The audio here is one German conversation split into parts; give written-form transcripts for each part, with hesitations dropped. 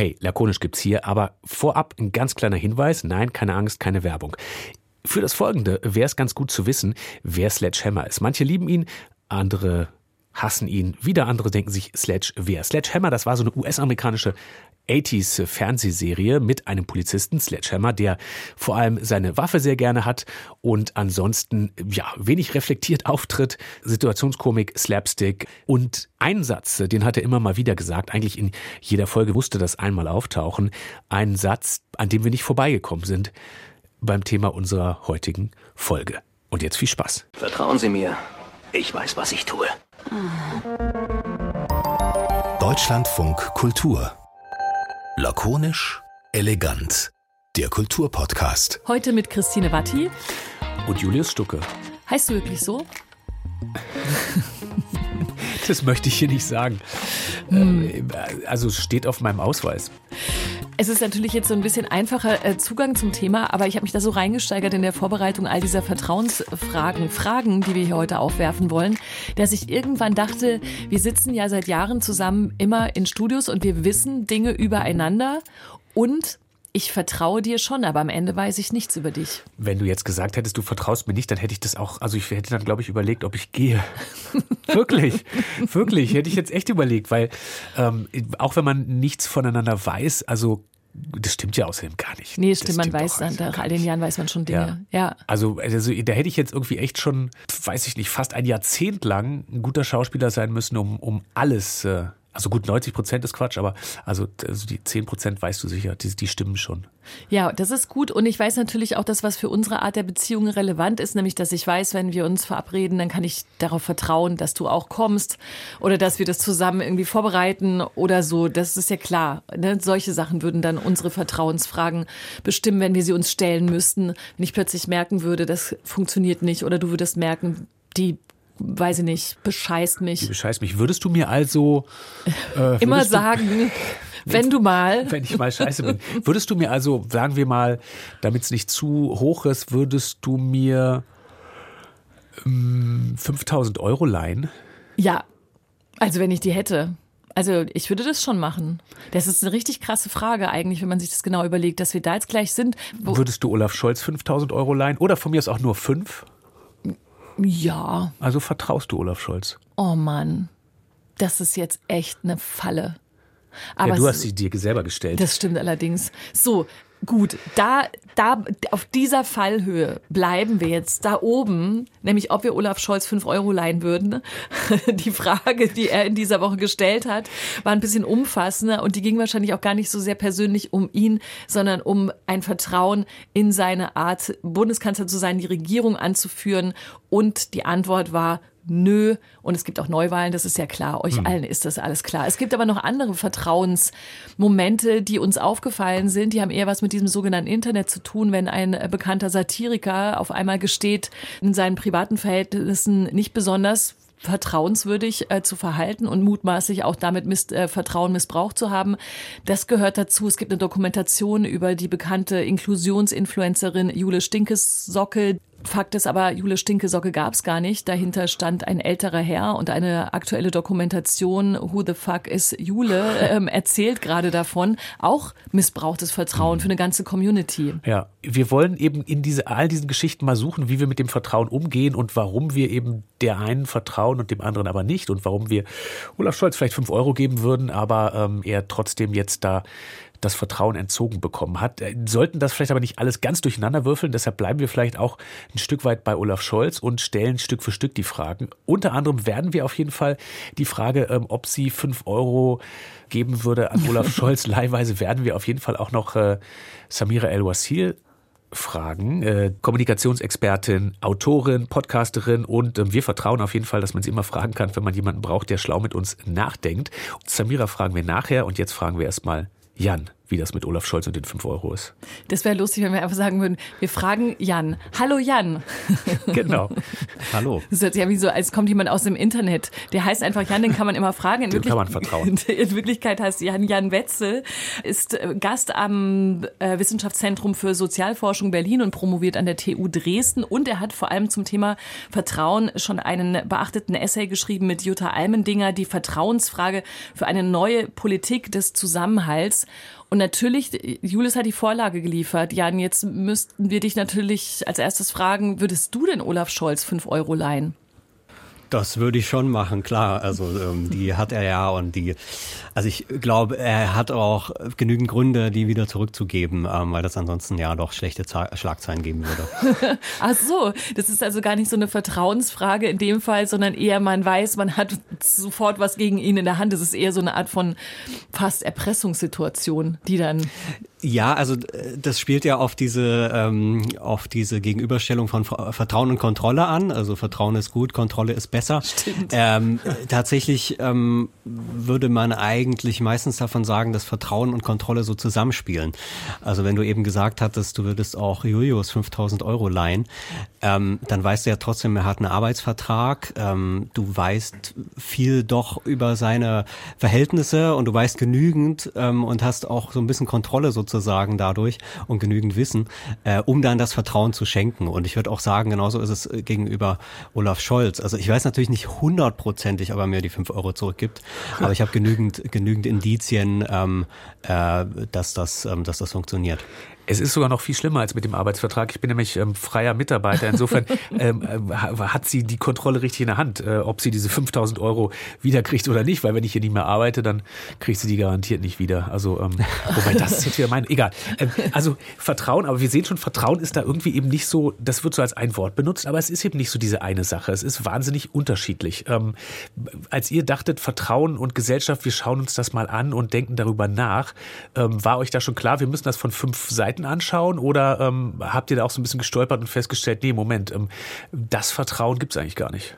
Hey, lakonisch gibt's hier, aber vorab ein ganz kleiner Hinweis. Nein, keine Angst, keine Werbung. Für das Folgende wäre es ganz gut zu wissen, wer Sledgehammer ist. Manche lieben ihn, andere hassen ihn. Wieder andere denken sich, wer? Sledgehammer, das war so eine US-amerikanische 80s Fernsehserie mit einem Polizisten, Sledgehammer, der vor allem seine Waffe sehr gerne hat und ansonsten wenig reflektiert auftritt, Situationskomik, Slapstick und einen Satz, den hat er immer mal wieder gesagt, eigentlich in jeder Folge musste das einmal auftauchen, einen Satz, an dem wir nicht vorbeigekommen sind beim Thema unserer heutigen Folge. Und jetzt viel Spaß. Vertrauen Sie mir, ich weiß, was ich tue. Deutschlandfunk Kultur. Lakonisch, elegant. Der Kulturpodcast. Heute mit Christine Watti. Und Julius Stucke. Heißt du wirklich so? Das möchte ich hier nicht sagen. Also es steht auf meinem Ausweis. Es ist natürlich jetzt so ein bisschen einfacher Zugang zum Thema, aber ich habe mich da so reingesteigert in der Vorbereitung all dieser Vertrauensfragen, die wir hier heute aufwerfen wollen, dass ich irgendwann dachte, wir sitzen ja seit Jahren zusammen immer in Studios und wir wissen Dinge übereinander und ich vertraue dir schon, aber am Ende weiß ich nichts über dich. Wenn du jetzt gesagt hättest, du vertraust mir nicht, dann hätte ich das auch, also ich hätte dann, glaube ich, überlegt, ob ich gehe. Wirklich, hätte ich jetzt echt überlegt, weil auch wenn man nichts voneinander weiß, also das stimmt ja außerdem gar nicht. Nee, stimmt, man weiß dann, nach all den Jahren weiß man schon Dinge. Ja. Also da hätte ich jetzt irgendwie echt schon, weiß ich nicht, fast ein Jahrzehnt lang ein guter Schauspieler sein müssen, um alles, also gut, 90% ist Quatsch, aber also die 10% weißt du sicher, die stimmen schon. Ja, das ist gut und ich weiß natürlich auch das, was für unsere Art der Beziehung relevant ist, nämlich, dass ich weiß, wenn wir uns verabreden, dann kann ich darauf vertrauen, dass du auch kommst oder dass wir das zusammen irgendwie vorbereiten oder so, das ist ja klar. Ne? Solche Sachen würden dann unsere Vertrauensfragen bestimmen, wenn wir sie uns stellen müssten, wenn ich plötzlich merken würde, das funktioniert nicht oder du würdest merken, die weiß ich nicht, bescheißt mich. Die bescheißt mich. Würdest du mir also immer sagen, wenn ich mal scheiße bin, würdest du mir also, sagen wir mal, damit es nicht zu hoch ist, würdest du mir 5.000 Euro leihen? Ja, also wenn ich die hätte. Also ich würde das schon machen. Das ist eine richtig krasse Frage eigentlich, wenn man sich das genau überlegt, dass wir da jetzt gleich sind. Würdest du Olaf Scholz 5.000 Euro leihen? Oder von mir aus auch nur 5? Ja. Also vertraust du Olaf Scholz? Oh Mann, das ist jetzt echt eine Falle. Aber ja, du hast sie dir selber gestellt. Das stimmt allerdings. So, gut, da auf dieser Fallhöhe bleiben wir jetzt da oben, nämlich ob wir Olaf Scholz 5 Euro leihen würden. Die Frage, die er in dieser Woche gestellt hat, war ein bisschen umfassender und die ging wahrscheinlich auch gar nicht so sehr persönlich um ihn, sondern um ein Vertrauen in seine Art, Bundeskanzler zu sein, die Regierung anzuführen und die Antwort war nö. Und es gibt auch Neuwahlen, das ist ja klar. Euch allen ist das alles klar. Es gibt aber noch andere Vertrauensmomente, die uns aufgefallen sind. Die haben eher was mit diesem sogenannten Internet zu tun, wenn ein bekannter Satiriker auf einmal gesteht, in seinen privaten Verhältnissen nicht besonders vertrauenswürdig zu verhalten und mutmaßlich auch damit Vertrauen missbraucht zu haben. Das gehört dazu. Es gibt eine Dokumentation über die bekannte Inklusionsinfluencerin Jule Stinkesocke. Fakt ist aber, Jule Stinkesocke gab es gar nicht. Dahinter stand ein älterer Herr und eine aktuelle Dokumentation, Who the fuck is Jule, erzählt gerade davon. Auch missbrauchtes Vertrauen für eine ganze Community. Ja, wir wollen eben in all diesen Geschichten mal suchen, wie wir mit dem Vertrauen umgehen und warum wir eben der einen vertrauen und dem anderen aber nicht und warum wir Olaf Scholz vielleicht 5 Euro geben würden, aber er trotzdem jetzt da das Vertrauen entzogen bekommen hat. Sollten das vielleicht aber nicht alles ganz durcheinander würfeln, deshalb bleiben wir vielleicht auch ein Stück weit bei Olaf Scholz und stellen Stück für Stück die Fragen. Unter anderem werden wir auf jeden Fall die Frage, ob sie 5 Euro geben würde an Olaf Scholz, leihweise werden wir auf jeden Fall auch noch Samira El-Wasil fragen, Kommunikationsexpertin, Autorin, Podcasterin und wir vertrauen auf jeden Fall, dass man sie immer fragen kann, wenn man jemanden braucht, der schlau mit uns nachdenkt. Und Samira fragen wir nachher und jetzt fragen wir erstmal Jan, wie das mit Olaf Scholz und den 5 Euro ist. Das wäre lustig, wenn wir einfach sagen würden, wir fragen Jan. Hallo Jan. Genau. Hallo. Das hört sich ja wie so, als kommt jemand aus dem Internet. Der heißt einfach Jan, den kann man immer fragen. Dem kann man vertrauen. In Wirklichkeit heißt Jan Wetzel, ist Gast am Wissenschaftszentrum für Sozialforschung Berlin und promoviert an der TU Dresden. Und er hat vor allem zum Thema Vertrauen schon einen beachteten Essay geschrieben mit Jutta Almendinger, die Vertrauensfrage für eine neue Politik des Zusammenhalts. Und natürlich, Julius hat die Vorlage geliefert. Jan, jetzt müssten wir dich natürlich als erstes fragen, würdest du denn Olaf Scholz 5 Euro leihen? Das würde ich schon machen, klar. Also die hat er ja also ich glaube, er hat auch genügend Gründe, die wieder zurückzugeben, weil das ansonsten ja doch schlechte Schlagzeilen geben würde. Ach so, das ist also gar nicht so eine Vertrauensfrage in dem Fall, sondern eher man weiß, man hat sofort was gegen ihn in der Hand. Das ist eher so eine Art von fast Erpressungssituation, die dann... Ja, also das spielt ja auf diese Gegenüberstellung von Vertrauen und Kontrolle an. Also Vertrauen ist gut, Kontrolle ist besser. Stimmt. Tatsächlich würde man eigentlich meistens davon sagen, dass Vertrauen und Kontrolle so zusammenspielen. Also wenn du eben gesagt hattest, du würdest auch Julius 5.000 Euro leihen, dann weißt du ja trotzdem, er hat einen Arbeitsvertrag. Du weißt viel doch über seine Verhältnisse und du weißt genügend und hast auch so ein bisschen Kontrolle sozusagen dadurch und genügend Wissen, um dann das Vertrauen zu schenken. Und ich würde auch sagen, genauso ist es gegenüber Olaf Scholz. Also ich weiß natürlich nicht 100%, ob er mir die 5 Euro zurückgibt, aber ich habe genügend Indizien, dass das funktioniert. Es ist sogar noch viel schlimmer als mit dem Arbeitsvertrag. Ich bin nämlich freier Mitarbeiter. Insofern hat sie die Kontrolle richtig in der Hand, ob sie diese 5.000 Euro wiederkriegt oder nicht. Weil wenn ich hier nicht mehr arbeite, dann kriegt sie die garantiert nicht wieder. Also, wobei das ist jetzt wieder egal. Also Vertrauen, aber wir sehen schon, Vertrauen ist da irgendwie eben nicht so, das wird so als ein Wort benutzt, aber es ist eben nicht so diese eine Sache. Es ist wahnsinnig unterschiedlich. Als ihr dachtet, Vertrauen und Gesellschaft, wir schauen uns das mal an und denken darüber nach, war euch da schon klar, wir müssen das von 5 Seiten anschauen oder habt ihr da auch so ein bisschen gestolpert und festgestellt, nee, Moment, das Vertrauen gibt es eigentlich gar nicht?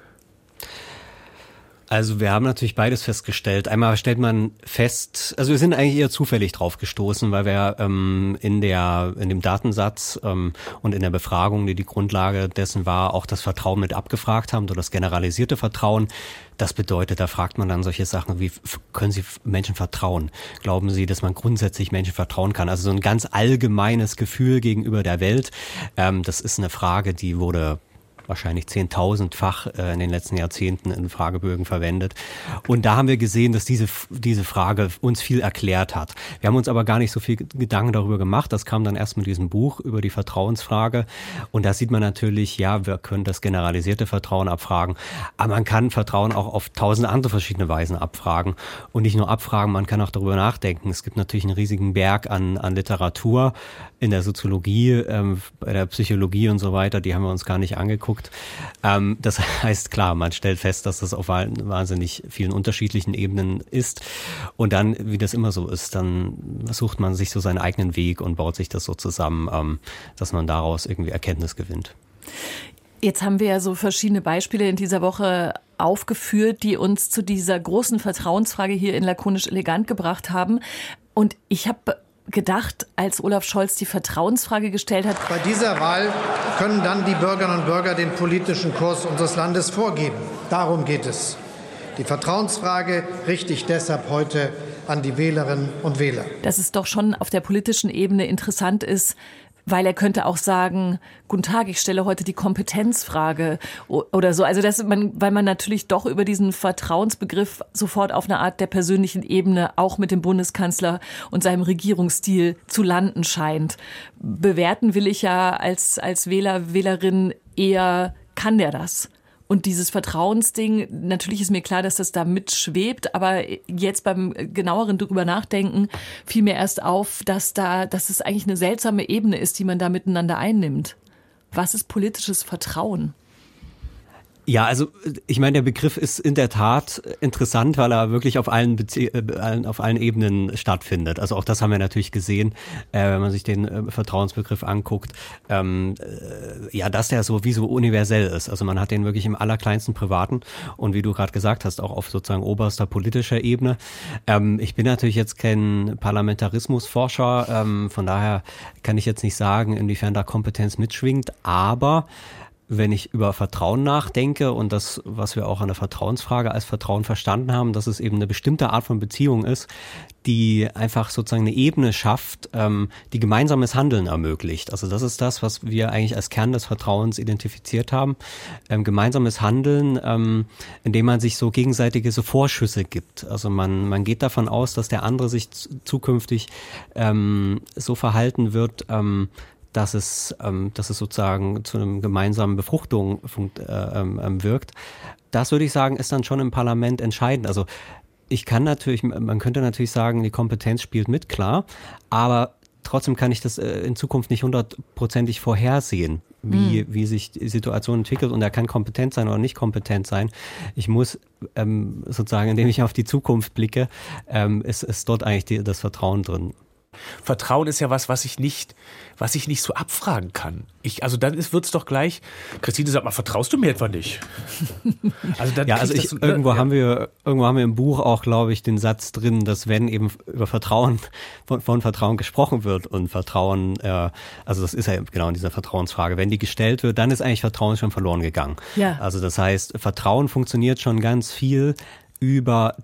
Also wir haben natürlich beides festgestellt. Einmal stellt man fest, also wir sind eigentlich eher zufällig drauf gestoßen, weil wir in dem Datensatz und in der Befragung, die Grundlage dessen war, auch das Vertrauen mit abgefragt haben, so das generalisierte Vertrauen. Das bedeutet, da fragt man dann solche Sachen wie, können Sie Menschen vertrauen? Glauben Sie, dass man grundsätzlich Menschen vertrauen kann? Also so ein ganz allgemeines Gefühl gegenüber der Welt. Das ist eine Frage, die wurde wahrscheinlich 10.000-fach in den letzten Jahrzehnten in Fragebögen verwendet. Und da haben wir gesehen, dass diese Frage uns viel erklärt hat. Wir haben uns aber gar nicht so viel Gedanken darüber gemacht. Das kam dann erst mit diesem Buch über die Vertrauensfrage. Und da sieht man natürlich, ja, wir können das generalisierte Vertrauen abfragen, aber man kann Vertrauen auch auf 1000 andere verschiedene Weisen abfragen. Und nicht nur abfragen, man kann auch darüber nachdenken. Es gibt natürlich einen riesigen Berg an Literatur in der Soziologie, bei der Psychologie und so weiter. Die haben wir uns gar nicht angeguckt. Das heißt, klar, man stellt fest, dass das auf wahnsinnig vielen unterschiedlichen Ebenen ist. Und dann, wie das immer so ist, dann sucht man sich so seinen eigenen Weg und baut sich das so zusammen, dass man daraus irgendwie Erkenntnis gewinnt. Jetzt haben wir ja so verschiedene Beispiele in dieser Woche aufgeführt, die uns zu dieser großen Vertrauensfrage hier in Lakonisch Elegant gebracht haben. Und ich habe gedacht, als Olaf Scholz die Vertrauensfrage gestellt hat. Bei dieser Wahl können dann die Bürgerinnen und Bürger den politischen Kurs unseres Landes vorgeben. Darum geht es. Die Vertrauensfrage richte ich deshalb heute an die Wählerinnen und Wähler. Dass es doch schon auf der politischen Ebene interessant ist, weil er könnte auch sagen, guten Tag, ich stelle heute die Kompetenzfrage oder so. Also weil man natürlich doch über diesen Vertrauensbegriff sofort auf eine Art der persönlichen Ebene auch mit dem Bundeskanzler und seinem Regierungsstil zu landen scheint. Bewerten will ich ja als Wähler, Wählerin eher, kann der das? Und dieses Vertrauensding, natürlich ist mir klar, dass das da mitschwebt, aber jetzt beim genaueren drüber nachdenken fiel mir erst auf, dass es eigentlich eine seltsame Ebene ist, die man da miteinander einnimmt. Was ist politisches Vertrauen? Ja, also ich meine, der Begriff ist in der Tat interessant, weil er wirklich auf allen Ebenen stattfindet. Also auch das haben wir natürlich gesehen, wenn man sich den Vertrauensbegriff anguckt, dass der sowieso universell ist. Also man hat den wirklich im allerkleinsten Privaten und wie du gerade gesagt hast, auch auf sozusagen oberster politischer Ebene. Ich bin natürlich jetzt kein Parlamentarismusforscher, von daher kann ich jetzt nicht sagen, inwiefern da Kompetenz mitschwingt, aber wenn ich über Vertrauen nachdenke und das, was wir auch an der Vertrauensfrage als Vertrauen verstanden haben, dass es eben eine bestimmte Art von Beziehung ist, die einfach sozusagen eine Ebene schafft, die gemeinsames Handeln ermöglicht. Also das ist das, was wir eigentlich als Kern des Vertrauens identifiziert haben. Gemeinsames Handeln, indem man sich so gegenseitige so Vorschüsse gibt. Also man geht davon aus, dass der andere sich zukünftig so verhalten wird, dass es sozusagen zu einem gemeinsamen Befruchtung wirkt. Das würde ich sagen, ist dann schon im Parlament entscheidend. Also man könnte natürlich sagen, die Kompetenz spielt mit, klar, aber trotzdem kann ich das in Zukunft nicht 100%ig vorhersehen, wie sich die Situation entwickelt, und er kann kompetent sein oder nicht kompetent sein. Ich muss sozusagen, indem ich auf die Zukunft blicke, ist dort eigentlich das Vertrauen drin. Vertrauen ist ja was ich nicht so abfragen kann. Dann wird's doch gleich, Christine, sag mal, vertraust du mir etwa nicht? Irgendwo haben wir im Buch auch, glaube ich, den Satz drin, dass wenn eben über Vertrauen, von Vertrauen gesprochen wird und Vertrauen, also das ist ja genau in dieser Vertrauensfrage, wenn die gestellt wird, dann ist eigentlich Vertrauen schon verloren gegangen. Ja. Also das heißt, Vertrauen funktioniert schon ganz viel über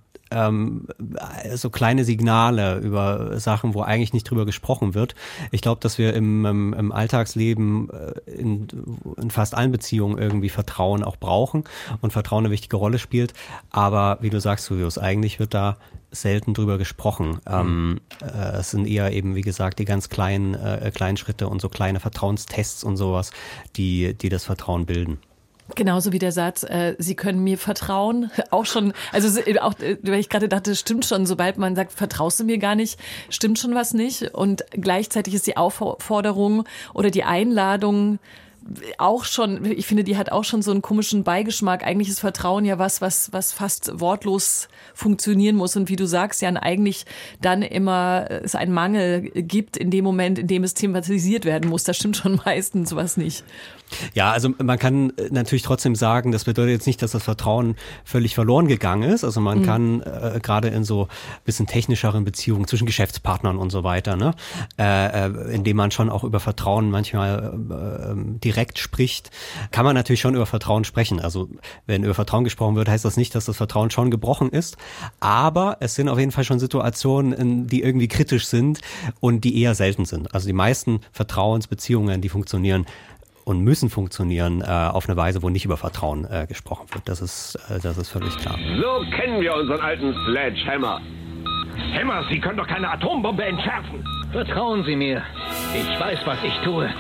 so kleine Signale, über Sachen, wo eigentlich nicht drüber gesprochen wird. Ich glaube, dass wir im Alltagsleben in fast allen Beziehungen irgendwie Vertrauen auch brauchen und Vertrauen eine wichtige Rolle spielt. Aber wie du sagst, Julius, eigentlich wird da selten drüber gesprochen. Es sind eher eben, wie gesagt, die ganz kleinen Schritte und so kleine Vertrauenstests und sowas, die das Vertrauen bilden. Genauso wie der Satz, Sie können mir vertrauen, auch schon, weil ich gerade dachte, stimmt schon, sobald man sagt, vertraust du mir gar nicht, stimmt schon was nicht, und gleichzeitig ist die Aufforderung oder die Einladung auch schon, ich finde, die hat auch schon so einen komischen Beigeschmack. Eigentlich ist Vertrauen ja was fast wortlos funktionieren muss. Und wie du sagst, ja, eigentlich dann immer es einen Mangel gibt in dem Moment, in dem es thematisiert werden muss. Das stimmt schon meistens was nicht. Ja, also man kann natürlich trotzdem sagen, das bedeutet jetzt nicht, dass das Vertrauen völlig verloren gegangen ist. Also man kann gerade in so ein bisschen technischeren Beziehungen zwischen Geschäftspartnern und so weiter, ne, indem man schon auch über Vertrauen manchmal direkt spricht, kann man natürlich schon über Vertrauen sprechen. Also wenn über Vertrauen gesprochen wird, heißt das nicht, dass das Vertrauen schon gebrochen ist. Aber es sind auf jeden Fall schon Situationen, die irgendwie kritisch sind und die eher selten sind. Also die meisten Vertrauensbeziehungen, die funktionieren und müssen funktionieren auf eine Weise, wo nicht über Vertrauen gesprochen wird. Das ist völlig klar. So kennen wir unseren alten Sledgehammer. Hammer, Sie können doch keine Atombombe entschärfen. Vertrauen Sie mir. Ich weiß, was ich tue.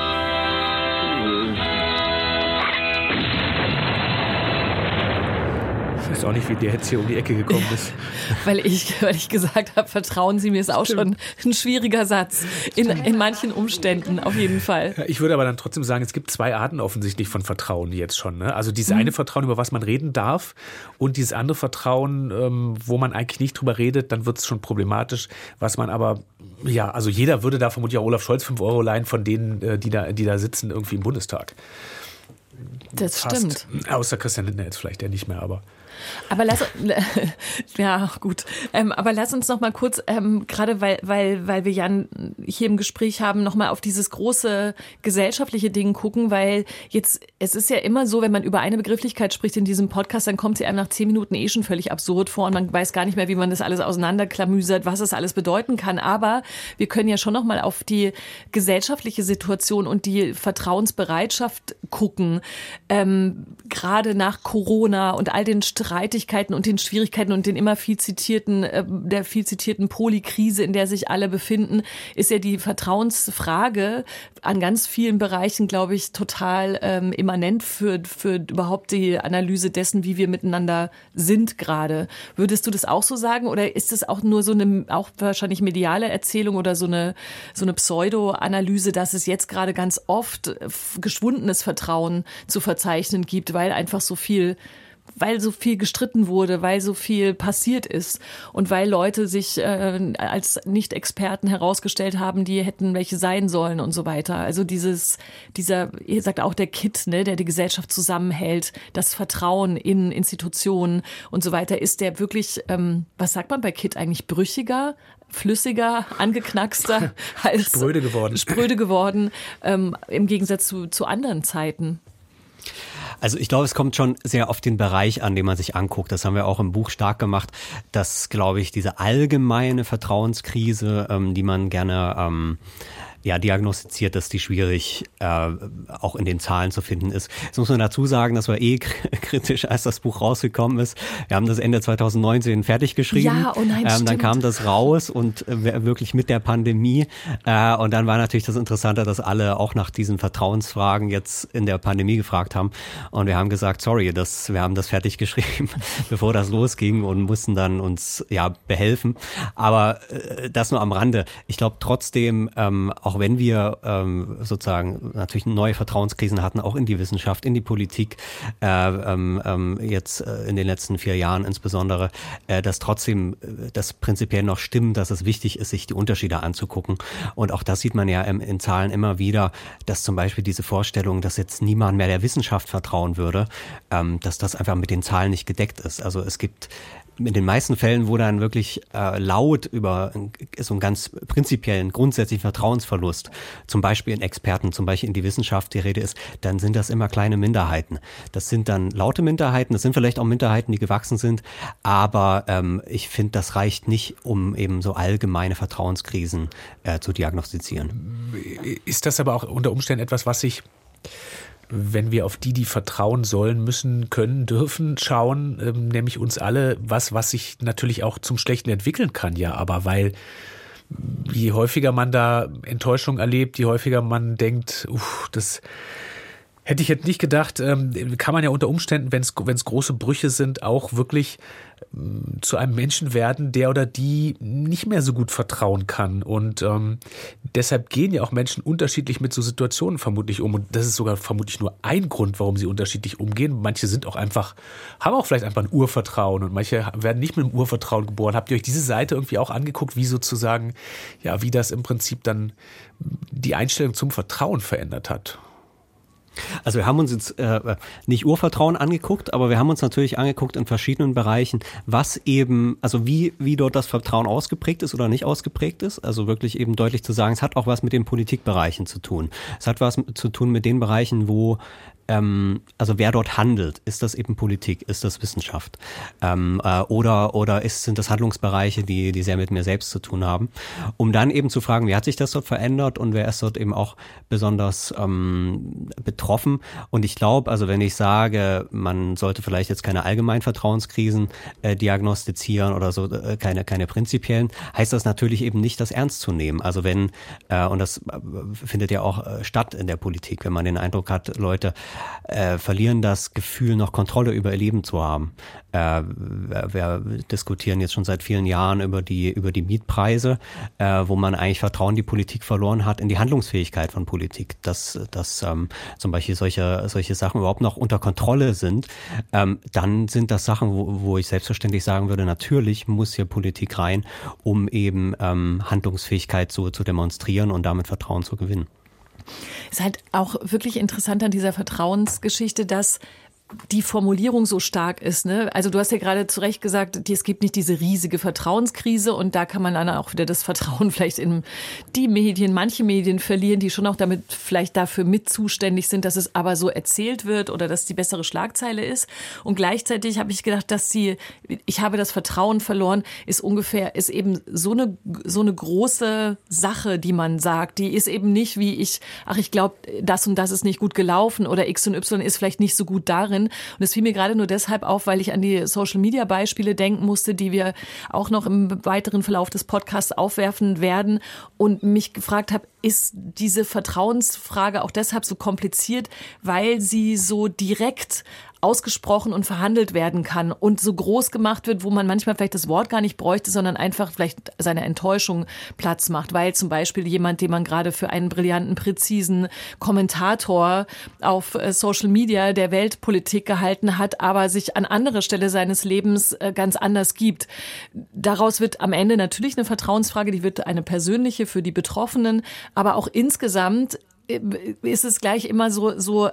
Ich weiß auch nicht, wie der jetzt hier um die Ecke gekommen ist. Weil ich gesagt habe, vertrauen Sie mir, ist auch schon ein schwieriger Satz. In manchen Umständen auf jeden Fall. Ich würde aber dann trotzdem sagen, es gibt zwei Arten offensichtlich von Vertrauen jetzt schon. Ne? Also dieses eine Vertrauen, über was man reden darf, und dieses andere Vertrauen, wo man eigentlich nicht drüber redet, dann wird es schon problematisch. Was man aber, ja, also jeder würde da vermutlich auch Olaf Scholz 5 € leihen von denen, die da sitzen irgendwie im Bundestag. Das fast. Stimmt. Außer Christian Lindner jetzt vielleicht, der nicht mehr, aber... Aber ja, gut. Aber lass uns noch mal kurz, gerade weil wir Jan hier im Gespräch haben, noch mal auf dieses große gesellschaftliche Ding gucken, weil es ist ja immer so, wenn man über eine Begrifflichkeit spricht in diesem Podcast, dann kommt sie einem nach 10 Minuten schon völlig absurd vor und man weiß gar nicht mehr, wie man das alles auseinanderklamüsert, was es alles bedeuten kann. Aber wir können ja schon noch mal auf die gesellschaftliche Situation und die Vertrauensbereitschaft gucken, gerade nach Corona und all den Stress, Streitigkeiten und den Schwierigkeiten und den immer viel zitierten Polikrise, in der sich alle befinden, ist ja die Vertrauensfrage an ganz vielen Bereichen, glaube ich, total immanent für überhaupt die Analyse dessen, wie wir miteinander sind gerade. Würdest du das auch so sagen oder ist es auch nur so eine, auch wahrscheinlich mediale Erzählung oder so eine Pseudo-Analyse, dass es jetzt gerade ganz oft geschwundenes Vertrauen zu verzeichnen gibt, weil so viel gestritten wurde, weil so viel passiert ist und weil Leute sich als Nicht-Experten herausgestellt haben, die hätten welche sein sollen und so weiter. Also ihr sagt auch der Kitt, ne, der die Gesellschaft zusammenhält, das Vertrauen in Institutionen und so weiter, ist der wirklich, was sagt man bei Kitt eigentlich, brüchiger, flüssiger, angeknackster als spröde geworden im Gegensatz zu anderen Zeiten? Also ich glaube, es kommt schon sehr auf den Bereich an, den man sich anguckt. Das haben wir auch im Buch stark gemacht, dass, glaube ich, diese allgemeine Vertrauenskrise, die man gerne diagnostiziert, dass die schwierig auch in den Zahlen zu finden ist. Jetzt muss man dazu sagen, das war kritisch, als das Buch rausgekommen ist. Wir haben das Ende 2019 fertig geschrieben. Ja, oh nein, dann kam das raus und wirklich mit der Pandemie. Und dann war natürlich das Interessante, dass alle auch nach diesen Vertrauensfragen jetzt in der Pandemie gefragt haben. Und wir haben gesagt, sorry, wir haben das fertig geschrieben, bevor das losging und mussten dann uns behelfen. Aber das nur am Rande. Ich glaube trotzdem, auch wenn wir sozusagen natürlich neue Vertrauenskrisen hatten, auch in die Wissenschaft, in die Politik, jetzt in den letzten 4 Jahren insbesondere, dass trotzdem das prinzipiell noch stimmt, dass es wichtig ist, sich die Unterschiede anzugucken. Und auch das sieht man ja in Zahlen immer wieder, dass zum Beispiel diese Vorstellung, dass jetzt niemand mehr der Wissenschaft vertrauen würde, dass das einfach mit den Zahlen nicht gedeckt ist. Also es gibt in den meisten Fällen, wo dann wirklich laut über so einen ganz prinzipiellen, grundsätzlichen Vertrauensverlust, zum Beispiel in Experten, zum Beispiel in die Wissenschaft die Rede ist, dann sind das immer kleine Minderheiten. Das sind dann laute Minderheiten, das sind vielleicht auch Minderheiten, die gewachsen sind, aber ich finde, das reicht nicht, um eben so allgemeine Vertrauenskrisen zu diagnostizieren. Ist das aber auch unter Umständen etwas, was sich, wenn wir auf die vertrauen sollen, müssen, können, dürfen, schauen, nämlich uns alle, was sich natürlich auch zum Schlechten entwickeln kann, ja, aber weil je häufiger man da Enttäuschung erlebt, je häufiger man denkt, das hätte ich jetzt nicht gedacht, kann man ja unter Umständen, wenn es große Brüche sind, auch wirklich zu einem Menschen werden, der oder die nicht mehr so gut vertrauen kann. Und deshalb gehen ja auch Menschen unterschiedlich mit so Situationen vermutlich um. Und das ist sogar vermutlich nur ein Grund, warum sie unterschiedlich umgehen. Manche sind auch haben auch vielleicht einfach ein Urvertrauen und manche werden nicht mit einem Urvertrauen geboren. Habt ihr euch diese Seite irgendwie auch angeguckt, wie sozusagen, wie das im Prinzip dann die Einstellung zum Vertrauen verändert hat? Also wir haben uns jetzt nicht Urvertrauen angeguckt, aber wir haben uns natürlich angeguckt in verschiedenen Bereichen, was eben, also wie dort das Vertrauen ausgeprägt ist oder nicht ausgeprägt ist. Also wirklich eben deutlich zu sagen, es hat auch was mit den Politikbereichen zu tun. Es hat was zu tun mit den Bereichen, wo also wer dort handelt, ist das eben Politik, ist das Wissenschaft oder sind das Handlungsbereiche, die sehr mit mir selbst zu tun haben, um dann eben zu fragen, wie hat sich das dort verändert und wer ist dort eben auch besonders betroffen. Und ich glaube, also wenn ich sage, man sollte vielleicht jetzt keine allgemeinen Vertrauenskrisen diagnostizieren oder so, keine prinzipiellen, heißt das natürlich eben nicht, das ernst zu nehmen. Also wenn, und das findet ja auch statt in der Politik, wenn man den Eindruck hat, Leute verlieren das Gefühl, noch Kontrolle über ihr Leben zu haben. Wir diskutieren jetzt schon seit vielen Jahren über die Mietpreise, wo man eigentlich Vertrauen in die Politik verloren hat, in die Handlungsfähigkeit von Politik, dass zum Beispiel solche Sachen überhaupt noch unter Kontrolle sind. Dann sind das Sachen, wo ich selbstverständlich sagen würde, natürlich muss hier Politik rein, um eben Handlungsfähigkeit zu demonstrieren und damit Vertrauen zu gewinnen. Es ist halt auch wirklich interessant an dieser Vertrauensgeschichte, dass die Formulierung so stark ist, ne? Also du hast ja gerade zu Recht gesagt, es gibt nicht diese riesige Vertrauenskrise und da kann man dann auch wieder das Vertrauen vielleicht in die Medien, manche Medien verlieren, die schon auch damit vielleicht dafür mit zuständig sind, dass es aber so erzählt wird oder dass die bessere Schlagzeile ist. Und gleichzeitig habe ich gedacht, ich habe das Vertrauen verloren, ist eben so eine große Sache, die man sagt. Die ist eben nicht wie ich glaube, das und das ist nicht gut gelaufen oder X und Y ist vielleicht nicht so gut darin, darin. Und es fiel mir gerade nur deshalb auf, weil ich an die Social-Media-Beispiele denken musste, die wir auch noch im weiteren Verlauf des Podcasts aufwerfen werden und mich gefragt habe, ist diese Vertrauensfrage auch deshalb so kompliziert, weil sie so direkt ausgesprochen und verhandelt werden kann und so groß gemacht wird, wo man manchmal vielleicht das Wort gar nicht bräuchte, sondern einfach vielleicht seine Enttäuschung Platz macht, weil zum Beispiel jemand, den man gerade für einen brillanten, präzisen Kommentator auf Social Media der Weltpolitik gehalten hat, aber sich an anderer Stelle seines Lebens ganz anders gibt. Daraus wird am Ende natürlich eine Vertrauensfrage, die wird eine persönliche für die Betroffenen, aber auch insgesamt ist es gleich immer so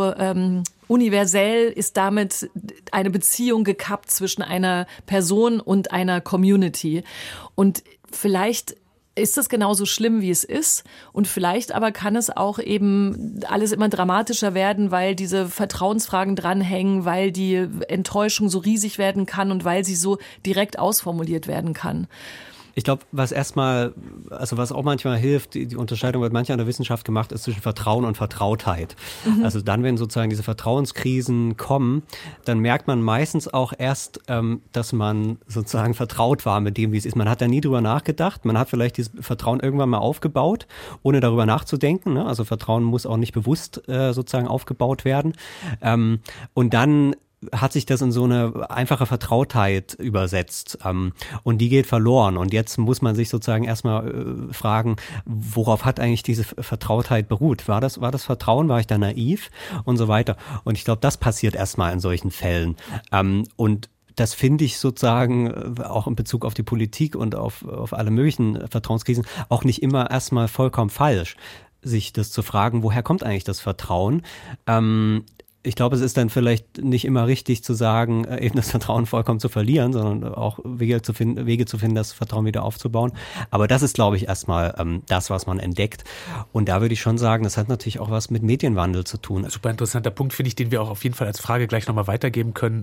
universell ist damit eine Beziehung gekappt zwischen einer Person und einer Community. Und vielleicht ist das genauso schlimm, wie es ist. Und vielleicht aber kann es auch eben alles immer dramatischer werden, weil diese Vertrauensfragen dranhängen, weil die Enttäuschung so riesig werden kann und weil sie so direkt ausformuliert werden kann. Ich glaube, was auch manchmal hilft, die Unterscheidung wird manchmal in der Wissenschaft gemacht, ist zwischen Vertrauen und Vertrautheit. Also dann, wenn sozusagen diese Vertrauenskrisen kommen, dann merkt man meistens auch erst, dass man sozusagen vertraut war mit dem, wie es ist. Man hat da nie drüber nachgedacht. Man hat vielleicht dieses Vertrauen irgendwann mal aufgebaut, ohne darüber nachzudenken. Ne? Also Vertrauen muss auch nicht bewusst sozusagen aufgebaut werden. Und dann hat sich das in so eine einfache Vertrautheit übersetzt und die geht verloren und jetzt muss man sich sozusagen erstmal fragen, worauf hat eigentlich diese Vertrautheit beruht? War das Vertrauen? War ich da naiv? Und so weiter. Und ich glaube, das passiert erstmal in solchen Fällen und das finde ich sozusagen auch in Bezug auf die Politik und auf alle möglichen Vertrauenskrisen auch nicht immer erstmal vollkommen falsch, sich das zu fragen, woher kommt eigentlich das Vertrauen? Ich glaube, es ist dann vielleicht nicht immer richtig zu sagen, eben das Vertrauen vollkommen zu verlieren, sondern auch Wege zu finden, das Vertrauen wieder aufzubauen. Aber das ist, glaube ich, erstmal das, was man entdeckt. Und da würde ich schon sagen, das hat natürlich auch was mit Medienwandel zu tun. Super interessanter Punkt, finde ich, den wir auch auf jeden Fall als Frage gleich nochmal weitergeben können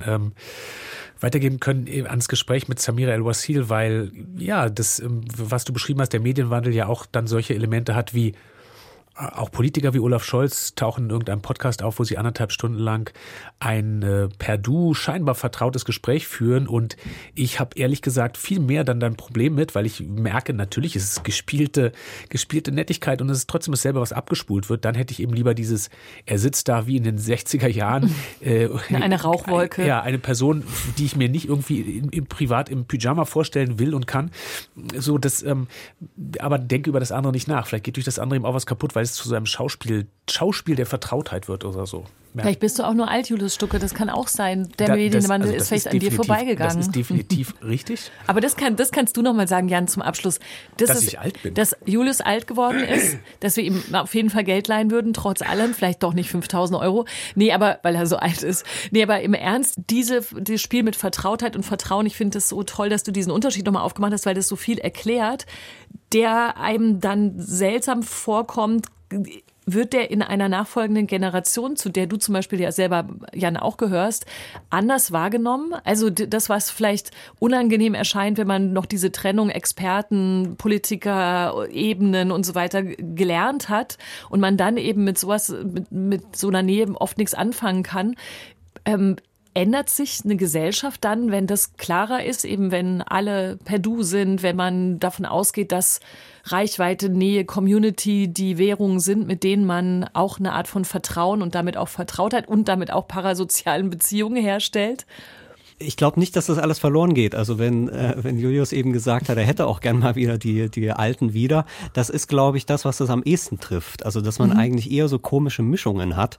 ans Gespräch mit Samira El-Wasil, weil ja, das, was du beschrieben hast, der Medienwandel ja auch dann solche Elemente hat wie auch Politiker wie Olaf Scholz tauchen in irgendeinem Podcast auf, wo sie 1,5 Stunden lang ein per Du scheinbar vertrautes Gespräch führen und ich habe ehrlich gesagt viel mehr dann ein Problem mit, weil ich merke, natürlich ist es gespielte Nettigkeit und es ist trotzdem dasselbe, was abgespult wird. Dann hätte ich eben lieber dieses, er sitzt da wie in den 60er Jahren. Eine Rauchwolke. Eine Person, die ich mir nicht irgendwie privat im Pyjama vorstellen will und kann. So, aber denke über das andere nicht nach. Vielleicht geht durch das andere eben auch was kaputt, weil es zu so einem Schauspiel der Vertrautheit wird oder so. Vielleicht bist du auch nur alt, Julius Stucke, das kann auch sein. Der Medienwandel ist vielleicht an dir vorbeigegangen. Das ist definitiv richtig. Aber das kannst du noch mal sagen, Jan, zum Abschluss. Dass ich alt bin. Dass Julius alt geworden ist, dass wir ihm auf jeden Fall Geld leihen würden, trotz allem, vielleicht doch nicht 5.000 Euro. Nee, aber, weil er so alt ist. Nee, aber im Ernst, dieses Spiel mit Vertrautheit und Vertrauen, ich finde das so toll, dass du diesen Unterschied nochmal aufgemacht hast, weil das so viel erklärt, der einem dann seltsam vorkommt. Wird der in einer nachfolgenden Generation, zu der du zum Beispiel ja selber, Jan, auch gehörst, anders wahrgenommen? Also das, was vielleicht unangenehm erscheint, wenn man noch diese Trennung Experten, Politiker, Ebenen und so weiter gelernt hat und man dann eben mit sowas, mit so einer Nähe oft nichts anfangen kann. Ändert sich eine Gesellschaft dann, wenn das klarer ist, eben wenn alle per Du sind, wenn man davon ausgeht, dass Reichweite, Nähe, Community die Währungen sind, mit denen man auch eine Art von Vertrauen und damit auch Vertrautheit und damit auch parasozialen Beziehungen herstellt? Ich glaube nicht, dass das alles verloren geht. Also wenn Julius eben gesagt hat, er hätte auch gern mal wieder die Alten wieder, das ist, glaube ich, das, was das am ehesten trifft. Also dass man eigentlich eher so komische Mischungen hat.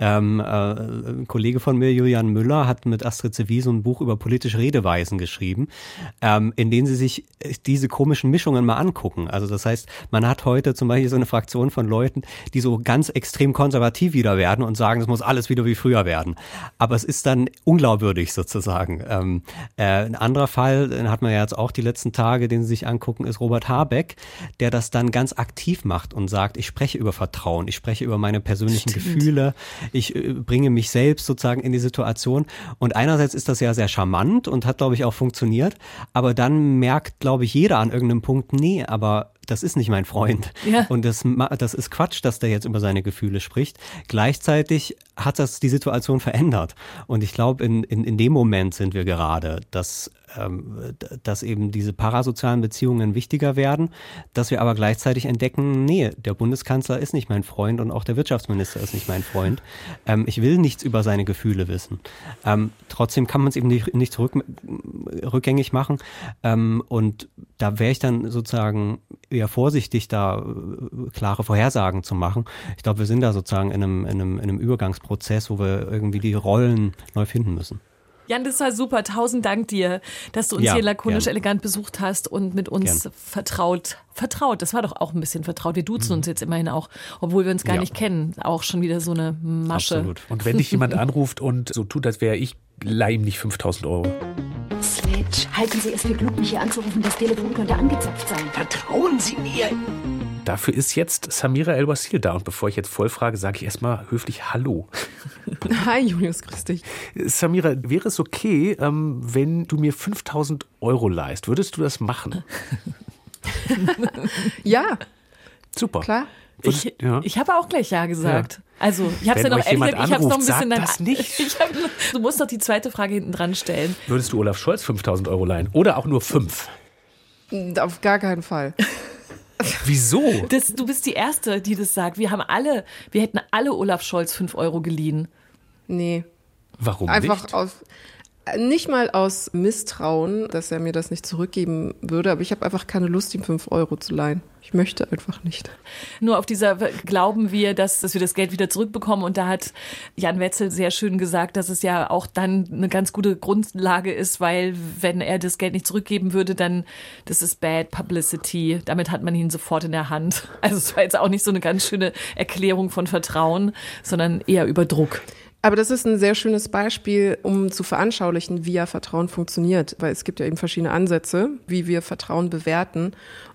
Ein Kollege von mir, Julian Müller, hat mit Astrid Seville so ein Buch über politische Redeweisen geschrieben, in denen sie sich diese komischen Mischungen mal angucken. Also das heißt, man hat heute zum Beispiel so eine Fraktion von Leuten, die so ganz extrem konservativ wieder werden und sagen, es muss alles wieder wie früher werden. Aber es ist dann unglaubwürdig sozusagen. Ein anderer Fall, den hat man ja jetzt auch die letzten Tage, den Sie sich angucken, ist Robert Habeck, der das dann ganz aktiv macht und sagt, ich spreche über Vertrauen, ich spreche über meine persönlichen Gefühle, ich bringe mich selbst sozusagen in die Situation. Und einerseits ist das ja sehr charmant und hat, glaube ich, auch funktioniert, aber dann merkt, glaube ich, jeder an irgendeinem Punkt, nee, aber das ist nicht mein Freund. Ja. Und das ist Quatsch, dass der jetzt über seine Gefühle spricht. Gleichzeitig hat das die Situation verändert. Und ich glaube, in dem Moment sind wir gerade, dass eben diese parasozialen Beziehungen wichtiger werden, dass wir aber gleichzeitig entdecken, nee, der Bundeskanzler ist nicht mein Freund und auch der Wirtschaftsminister ist nicht mein Freund. Ich will nichts über seine Gefühle wissen. Trotzdem kann man es eben nicht rückgängig machen. Und da wäre ich dann sozusagen eher vorsichtig, da klare Vorhersagen zu machen. Ich glaube, wir sind da sozusagen in einem Übergangsprozess, wo wir irgendwie die Rollen neu finden müssen. Jan, das war super. 1000 Dank dir, dass du uns hier lakonisch elegant besucht hast und mit uns vertraut. Das war doch auch ein bisschen vertraut. Wir duzen uns jetzt immerhin auch, obwohl wir uns gar nicht kennen. Auch schon wieder so eine Masche. Absolut. Und wenn dich jemand anruft und so tut, als wäre ich, leih ihm nicht 5.000 Euro. Sledge, halten Sie es für klug, mich hier anzurufen. Das Telefon könnte angezapft sein. Vertrauen Sie mir. Dafür ist jetzt Samira El-Wasil da. Und bevor ich jetzt voll frage, sage ich erstmal höflich Hallo. Hi Julius, grüß dich. Samira, wäre es okay, wenn du mir 5.000 Euro leihst? Würdest du das machen? Ja. Super. Klar. Ich habe auch gleich Ja gesagt. Ja. Also, ich habe es ja noch ehrlich gesagt, ich habe es noch ein bisschen das nicht. Du musst doch die zweite Frage hinten dran stellen. Würdest du Olaf Scholz 5.000 Euro leihen? Oder auch nur 5? Auf gar keinen Fall. Wieso? Du bist die Erste, die das sagt. Wir hätten alle Olaf Scholz 5 Euro geliehen. Nee. Warum einfach nicht? Nicht mal aus Misstrauen, dass er mir das nicht zurückgeben würde, aber ich habe einfach keine Lust, ihm 5 Euro zu leihen. Ich möchte einfach nicht. Nur auf dieser glauben wir, dass wir das Geld wieder zurückbekommen. Und da hat Jan Wetzel sehr schön gesagt, dass es ja auch dann eine ganz gute Grundlage ist, weil wenn er das Geld nicht zurückgeben würde, dann das ist Bad Publicity. Damit hat man ihn sofort in der Hand. Also es war jetzt auch nicht so eine ganz schöne Erklärung von Vertrauen, sondern eher über Druck. Aber das ist ein sehr schönes Beispiel, um zu veranschaulichen, wie ja Vertrauen funktioniert. Weil es gibt ja eben verschiedene Ansätze, wie wir Vertrauen bewerten.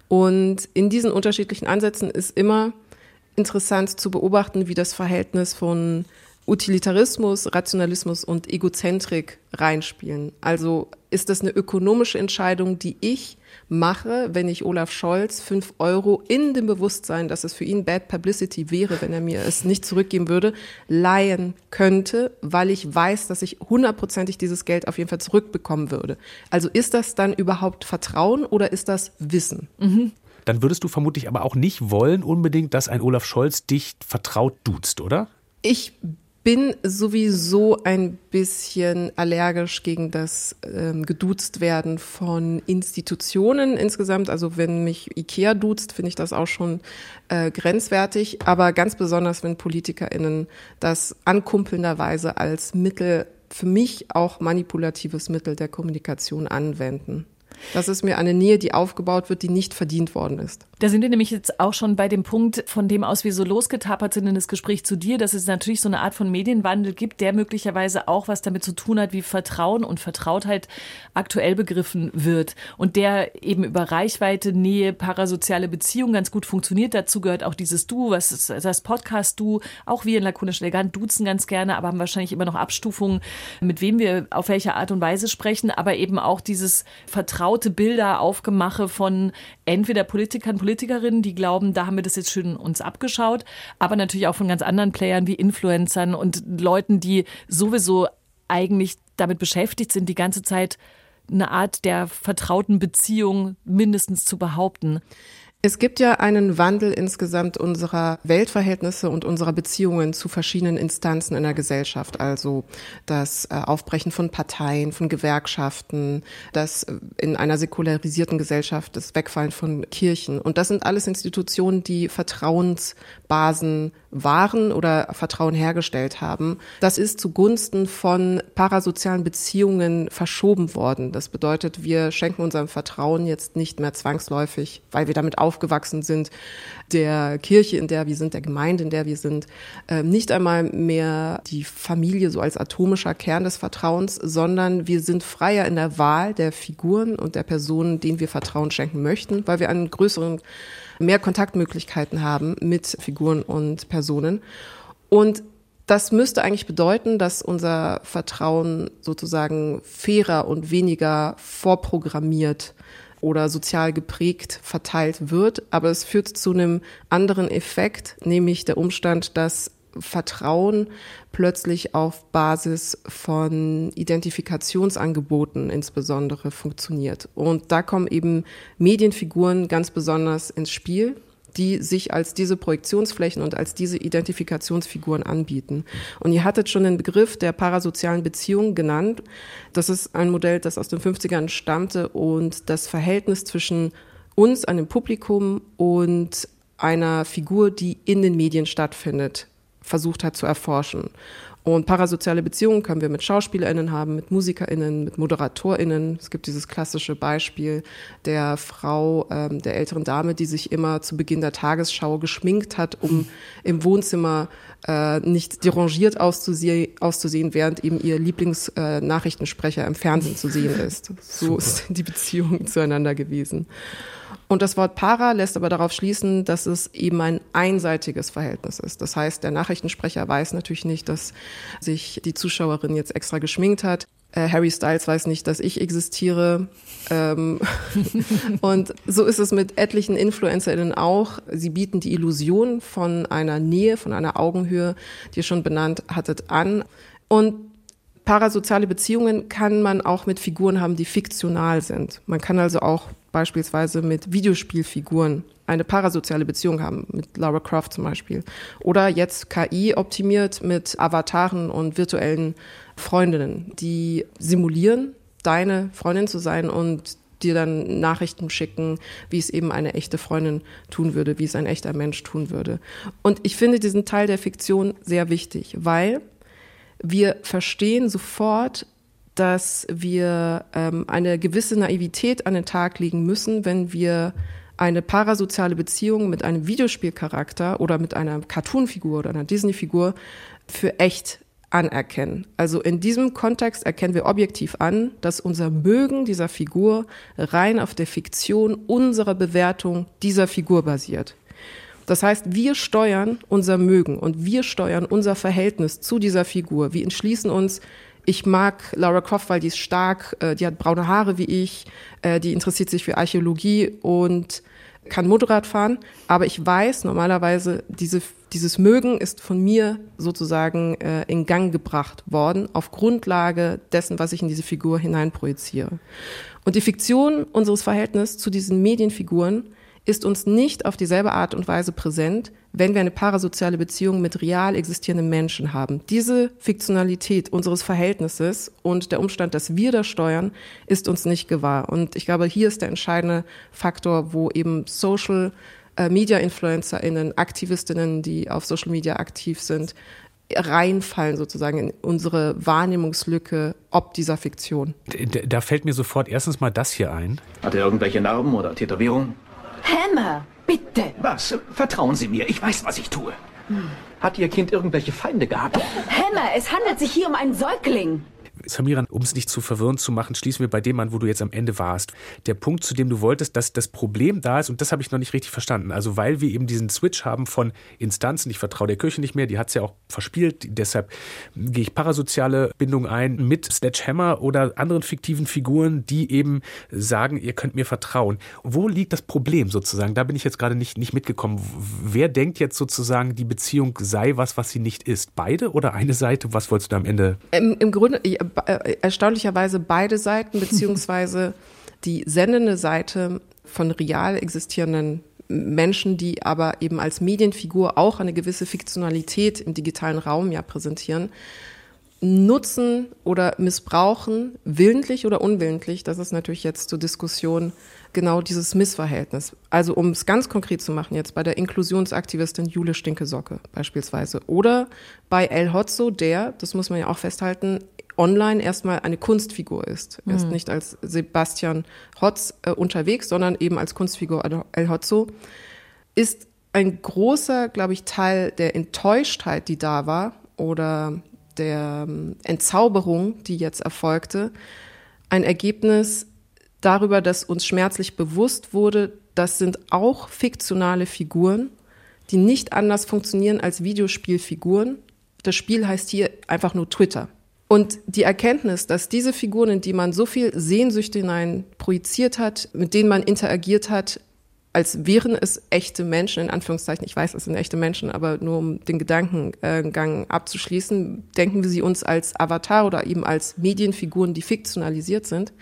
Und in diesen unterschiedlichen Ansätzen ist immer interessant zu beobachten, wie das Verhältnis von Utilitarismus, Rationalismus und Egozentrik reinspielen. Also ist das eine ökonomische Entscheidung, die ich mache, wenn ich Olaf Scholz 5 Euro in dem Bewusstsein, dass es für ihn Bad Publicity wäre, wenn er mir es nicht zurückgeben würde, leihen könnte, weil ich weiß, dass ich 100%ig dieses Geld auf jeden Fall zurückbekommen würde. Also ist das dann überhaupt Vertrauen oder ist das Wissen? Mhm. Dann würdest du vermutlich aber auch nicht wollen unbedingt, dass ein Olaf Scholz dich vertraut duzt, oder? Ich bin sowieso ein bisschen allergisch gegen das geduzt werden von Institutionen insgesamt. Also wenn mich Ikea duzt, finde ich das auch schon grenzwertig. Aber ganz besonders, wenn PolitikerInnen das ankumpelnderweise als Mittel, für mich auch manipulatives Mittel der Kommunikation anwenden. Das ist mir eine Nähe, die aufgebaut wird, die nicht verdient worden ist. Da sind wir nämlich jetzt auch schon bei dem Punkt, von dem aus wir so losgetapert sind in das Gespräch zu dir, dass es natürlich so eine Art von Medienwandel gibt, der möglicherweise auch was damit zu tun hat, wie Vertrauen und Vertrautheit aktuell begriffen wird. Und der eben über Reichweite, Nähe, parasoziale Beziehungen ganz gut funktioniert. Dazu gehört auch dieses Du, was ist das Podcast-Du. Auch wir in Lakonisch Elegant duzen ganz gerne, aber haben wahrscheinlich immer noch Abstufungen, mit wem wir auf welche Art und Weise sprechen. Aber eben auch dieses vertraute Bilder, Aufgemache von entweder Politikern, Politikerinnen, die glauben, da haben wir das jetzt schön uns abgeschaut, aber natürlich auch von ganz anderen Playern wie Influencern und Leuten, die sowieso eigentlich damit beschäftigt sind, die ganze Zeit eine Art der vertrauten Beziehung mindestens zu behaupten. Es gibt ja einen Wandel insgesamt unserer Weltverhältnisse und unserer Beziehungen zu verschiedenen Instanzen in der Gesellschaft. Also das Aufbrechen von Parteien, von Gewerkschaften, das in einer säkularisierten Gesellschaft, das Wegfallen von Kirchen. Und das sind alles Institutionen, die Vertrauensbasen waren oder Vertrauen hergestellt haben. Das ist zugunsten von parasozialen Beziehungen verschoben worden. Das bedeutet, wir schenken unserem Vertrauen jetzt nicht mehr zwangsläufig, weil wir damit aufgewachsen sind, der Kirche, in der wir sind, der Gemeinde, in der wir sind, nicht einmal mehr die Familie so als atomischer Kern des Vertrauens, sondern wir sind freier in der Wahl der Figuren und der Personen, denen wir Vertrauen schenken möchten, weil wir einen größeren, mehr Kontaktmöglichkeiten haben mit Figuren und Personen. Und das müsste eigentlich bedeuten, dass unser Vertrauen sozusagen fairer und weniger vorprogrammiert oder sozial geprägt verteilt wird. Aber es führt zu einem anderen Effekt, nämlich der Umstand, dass Vertrauen plötzlich auf Basis von Identifikationsangeboten insbesondere funktioniert. Und da kommen eben Medienfiguren ganz besonders ins Spiel, die sich als diese Projektionsflächen und als diese Identifikationsfiguren anbieten. Und ihr hattet schon den Begriff der parasozialen Beziehung genannt. Das ist ein Modell, das aus den 50ern stammte und das Verhältnis zwischen uns, einem Publikum, und einer Figur, die in den Medien stattfindet, versucht hat zu erforschen. Und parasoziale Beziehungen können wir mit SchauspielerInnen haben, mit MusikerInnen, mit ModeratorInnen. Es gibt dieses klassische Beispiel der Frau, der älteren Dame, die sich immer zu Beginn der Tagesschau geschminkt hat, um im Wohnzimmer nicht derangiert auszusehen, während eben ihr Lieblingsnachrichtensprecher im Fernsehen zu sehen ist. So ist die Beziehung zueinander gewesen. Und das Wort para lässt aber darauf schließen, dass es eben ein einseitiges Verhältnis ist. Das heißt, der Nachrichtensprecher weiß natürlich nicht, dass sich die Zuschauerin jetzt extra geschminkt hat. Harry Styles weiß nicht, dass ich existiere. Und so ist es mit etlichen InfluencerInnen auch. Sie bieten die Illusion von einer Nähe, von einer Augenhöhe, die ihr schon benannt hattet, an. Und parasoziale Beziehungen kann man auch mit Figuren haben, die fiktional sind. Man kann also auch beispielsweise mit Videospielfiguren eine parasoziale Beziehung haben, mit Lara Croft zum Beispiel. Oder jetzt KI optimiert mit Avataren und virtuellen Freundinnen, die simulieren, deine Freundin zu sein und dir dann Nachrichten schicken, wie es eben eine echte Freundin tun würde, wie es ein echter Mensch tun würde. Und ich finde diesen Teil der Fiktion sehr wichtig, weil wir verstehen sofort, dass wir eine gewisse Naivität an den Tag legen müssen, wenn wir eine parasoziale Beziehung mit einem Videospielcharakter oder mit einer Cartoonfigur oder einer Disney-Figur für echt anerkennen. Also in diesem Kontext erkennen wir objektiv an, dass unser Mögen dieser Figur rein auf der Fiktion unserer Bewertung dieser Figur basiert. Das heißt, wir steuern unser Mögen und wir steuern unser Verhältnis zu dieser Figur. Wir entschließen uns, ich mag Lara Croft, weil die ist stark, die hat braune Haare wie ich, die interessiert sich für Archäologie und kann Motorrad fahren. Aber ich weiß normalerweise, dieses Mögen ist von mir sozusagen in Gang gebracht worden, auf Grundlage dessen, was ich in diese Figur hineinprojiziere. Und die Fiktion unseres Verhältnisses zu diesen Medienfiguren ist uns nicht auf dieselbe Art und Weise präsent, wenn wir eine parasoziale Beziehung mit real existierenden Menschen haben. Diese Fiktionalität unseres Verhältnisses und der Umstand, dass wir das steuern, ist uns nicht gewahr. Und ich glaube, hier ist der entscheidende Faktor, wo eben Social-Media-InfluencerInnen, AktivistInnen, die auf Social Media aktiv sind, reinfallen sozusagen in unsere Wahrnehmungslücke ob dieser Fiktion. Da fällt mir sofort erstens mal das hier ein. Hat er irgendwelche Narben oder Tätowierungen? Hammer, bitte. Was? Vertrauen Sie mir, ich weiß, was ich tue. Hat Ihr Kind irgendwelche Feinde gehabt? Hammer, es handelt sich hier um einen Säugling. Samira, um es nicht zu verwirrend zu machen, schließen wir bei dem an, wo du jetzt am Ende warst. Der Punkt, zu dem du wolltest, dass das Problem da ist, und das habe ich noch nicht richtig verstanden. Also weil wir eben diesen Switch haben von Instanzen, ich vertraue der Kirche nicht mehr, die hat es ja auch verspielt, deshalb gehe ich parasoziale Bindung ein mit Sledgehammer oder anderen fiktiven Figuren, die eben sagen, ihr könnt mir vertrauen. Wo liegt das Problem sozusagen? Da bin ich jetzt gerade nicht mitgekommen. Wer denkt jetzt sozusagen, die Beziehung sei was sie nicht ist? Beide oder eine Seite? Was wolltest du da am Ende? Im Grunde erstaunlicherweise beide Seiten, beziehungsweise die sendende Seite von real existierenden Menschen, die aber eben als Medienfigur auch eine gewisse Fiktionalität im digitalen Raum ja präsentieren, nutzen oder missbrauchen, willentlich oder unwillentlich, das ist natürlich jetzt zur Diskussion, genau dieses Missverhältnis. Also um es ganz konkret zu machen, jetzt bei der Inklusionsaktivistin Jule Stinkesocke beispielsweise oder bei El Hotzo, der, das muss man ja auch festhalten, online erstmal eine Kunstfigur ist. Er ist nicht als Sebastian Hotz unterwegs, sondern eben als Kunstfigur El Hotzo, ist ein großer, glaube ich, Teil der Enttäuschtheit, die da war oder der Entzauberung, die jetzt erfolgte, ein Ergebnis darüber, dass uns schmerzlich bewusst wurde, das sind auch fiktionale Figuren, die nicht anders funktionieren als Videospielfiguren. Das Spiel heißt hier einfach nur Twitter. Und die Erkenntnis, dass diese Figuren, in die man so viel Sehnsüchte hinein projiziert hat, mit denen man interagiert hat, als wären es echte Menschen, in Anführungszeichen, ich weiß, es sind echte Menschen, aber nur um den Gedankengang abzuschließen, denken wir sie uns als Avatar oder eben als Medienfiguren, die fiktionalisiert sind.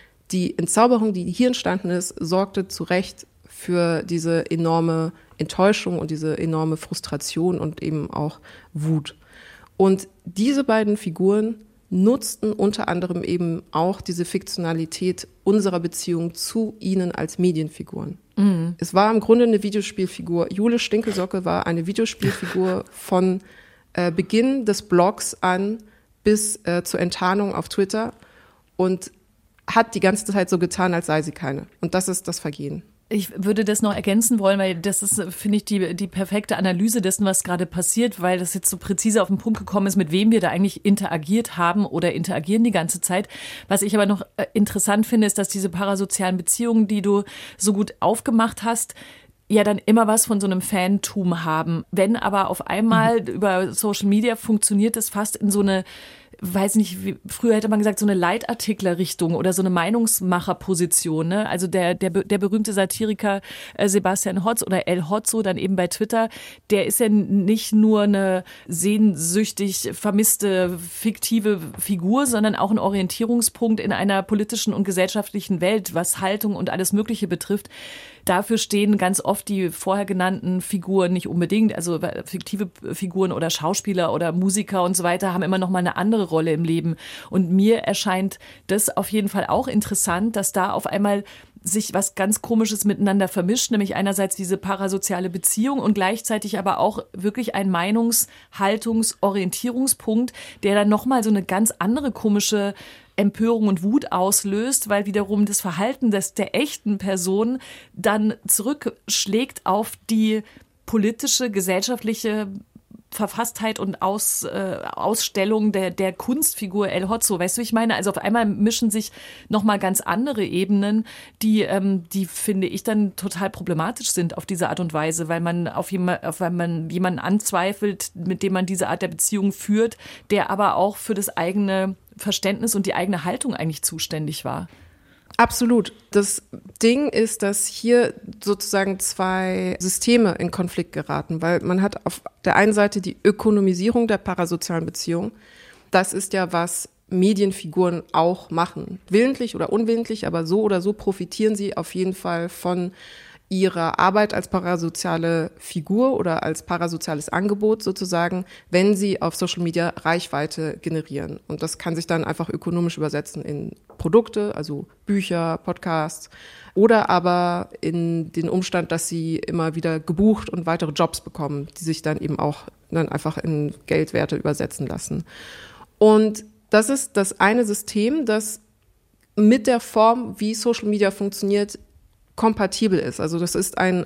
Die Entzauberung, die hier entstanden ist, sorgte zu Recht für diese enorme Enttäuschung und diese enorme Frustration und eben auch Wut. Und diese beiden Figuren nutzten unter anderem eben auch diese Fiktionalität unserer Beziehung zu ihnen als Medienfiguren. Mhm. Es war im Grunde eine Videospielfigur. Jule Stinkelsocke war eine Videospielfigur von Beginn des Blogs an bis zur Enttarnung auf Twitter und hat die ganze Zeit so getan, als sei sie keine. Und das ist das Vergehen. Ich würde das noch ergänzen wollen, weil das ist, finde ich, die perfekte Analyse dessen, was gerade passiert, weil das jetzt so präzise auf den Punkt gekommen ist, mit wem wir da eigentlich interagiert haben oder interagieren die ganze Zeit. Was ich aber noch interessant finde, ist, dass diese parasozialen Beziehungen, die du so gut aufgemacht hast, ja dann immer was von so einem Fantum haben. Wenn aber auf einmal über Social Media funktioniert es fast in so eine, weiß nicht, früher hätte man gesagt, so eine Leitartikler-Richtung oder so eine Meinungsmacherposition. Ne? Also der berühmte Satiriker Sebastian Hotz oder El Hotzo dann eben bei Twitter, der ist ja nicht nur eine sehnsüchtig vermisste, fiktive Figur, sondern auch ein Orientierungspunkt in einer politischen und gesellschaftlichen Welt, was Haltung und alles Mögliche betrifft. Dafür stehen ganz oft die vorher genannten Figuren nicht unbedingt, also fiktive Figuren oder Schauspieler oder Musiker und so weiter haben immer noch mal eine andere Rolle im Leben. Und mir erscheint das auf jeden Fall auch interessant, dass da auf einmal sich was ganz Komisches miteinander vermischt, nämlich einerseits diese parasoziale Beziehung und gleichzeitig aber auch wirklich ein Meinungs-, Haltungs-, Orientierungspunkt, der dann nochmal so eine ganz andere komische Empörung und Wut auslöst, weil wiederum das Verhalten der echten Person dann zurückschlägt auf die politische, gesellschaftliche Verfasstheit und Ausstellung der Kunstfigur El Hotzo. Weißt du, ich meine, also auf einmal mischen sich nochmal ganz andere Ebenen, die finde ich dann total problematisch sind auf diese Art und Weise, weil man jemanden anzweifelt, mit dem man diese Art der Beziehung führt, der aber auch für das eigene Verständnis und die eigene Haltung eigentlich zuständig war. Absolut. Das Ding ist, dass hier sozusagen zwei Systeme in Konflikt geraten, weil man hat auf der einen Seite die Ökonomisierung der parasozialen Beziehung. Das ist ja, was Medienfiguren auch machen. Willentlich oder unwillentlich, aber so oder so profitieren sie auf jeden Fall von ihrer Arbeit als parasoziale Figur oder als parasoziales Angebot sozusagen, wenn sie auf Social Media Reichweite generieren. Und das kann sich dann einfach ökonomisch übersetzen in Produkte, also Bücher, Podcasts oder aber in den Umstand, dass sie immer wieder gebucht und weitere Jobs bekommen, die sich dann eben auch dann einfach in Geldwerte übersetzen lassen. Und das ist das eine System, das mit der Form, wie Social Media funktioniert, kompatibel ist. Also das ist ein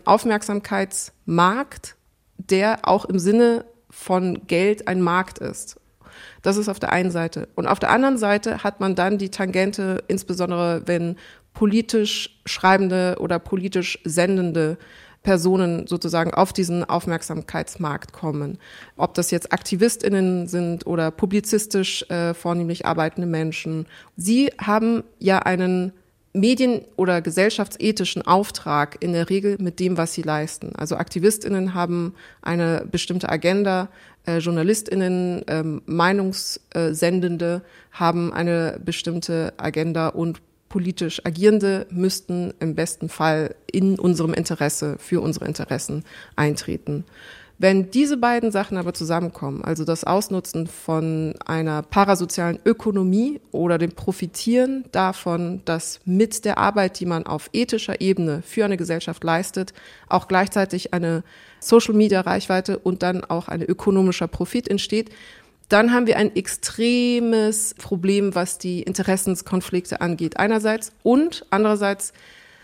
Aufmerksamkeitsmarkt, der auch im Sinne von Geld ein Markt ist. Das ist auf der einen Seite. Und auf der anderen Seite hat man dann die Tangente, insbesondere wenn politisch schreibende oder politisch sendende Personen sozusagen auf diesen Aufmerksamkeitsmarkt kommen. Ob das jetzt AktivistInnen sind oder publizistisch vornehmlich arbeitende Menschen. Sie haben ja einen medien- oder gesellschaftsethischen Auftrag in der Regel mit dem, was sie leisten. Also AktivistInnen haben eine bestimmte Agenda, JournalistInnen, Meinungssendende haben eine bestimmte Agenda und politisch Agierende müssten im besten Fall in unserem Interesse, für unsere Interessen eintreten. Wenn diese beiden Sachen aber zusammenkommen, also das Ausnutzen von einer parasozialen Ökonomie oder dem Profitieren davon, dass mit der Arbeit, die man auf ethischer Ebene für eine Gesellschaft leistet, auch gleichzeitig eine Social-Media-Reichweite und dann auch ein ökonomischer Profit entsteht, dann haben wir ein extremes Problem, was die Interessenskonflikte angeht einerseits und andererseits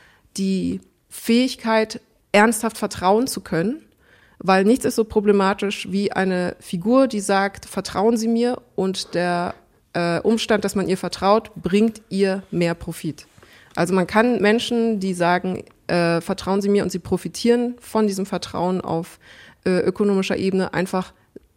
die Fähigkeit, ernsthaft vertrauen zu können. Weil nichts ist so problematisch wie eine Figur, die sagt, vertrauen Sie mir und der Umstand, dass man ihr vertraut, bringt ihr mehr Profit. Also man kann Menschen, die sagen, vertrauen Sie mir und sie profitieren von diesem Vertrauen auf ökonomischer Ebene, einfach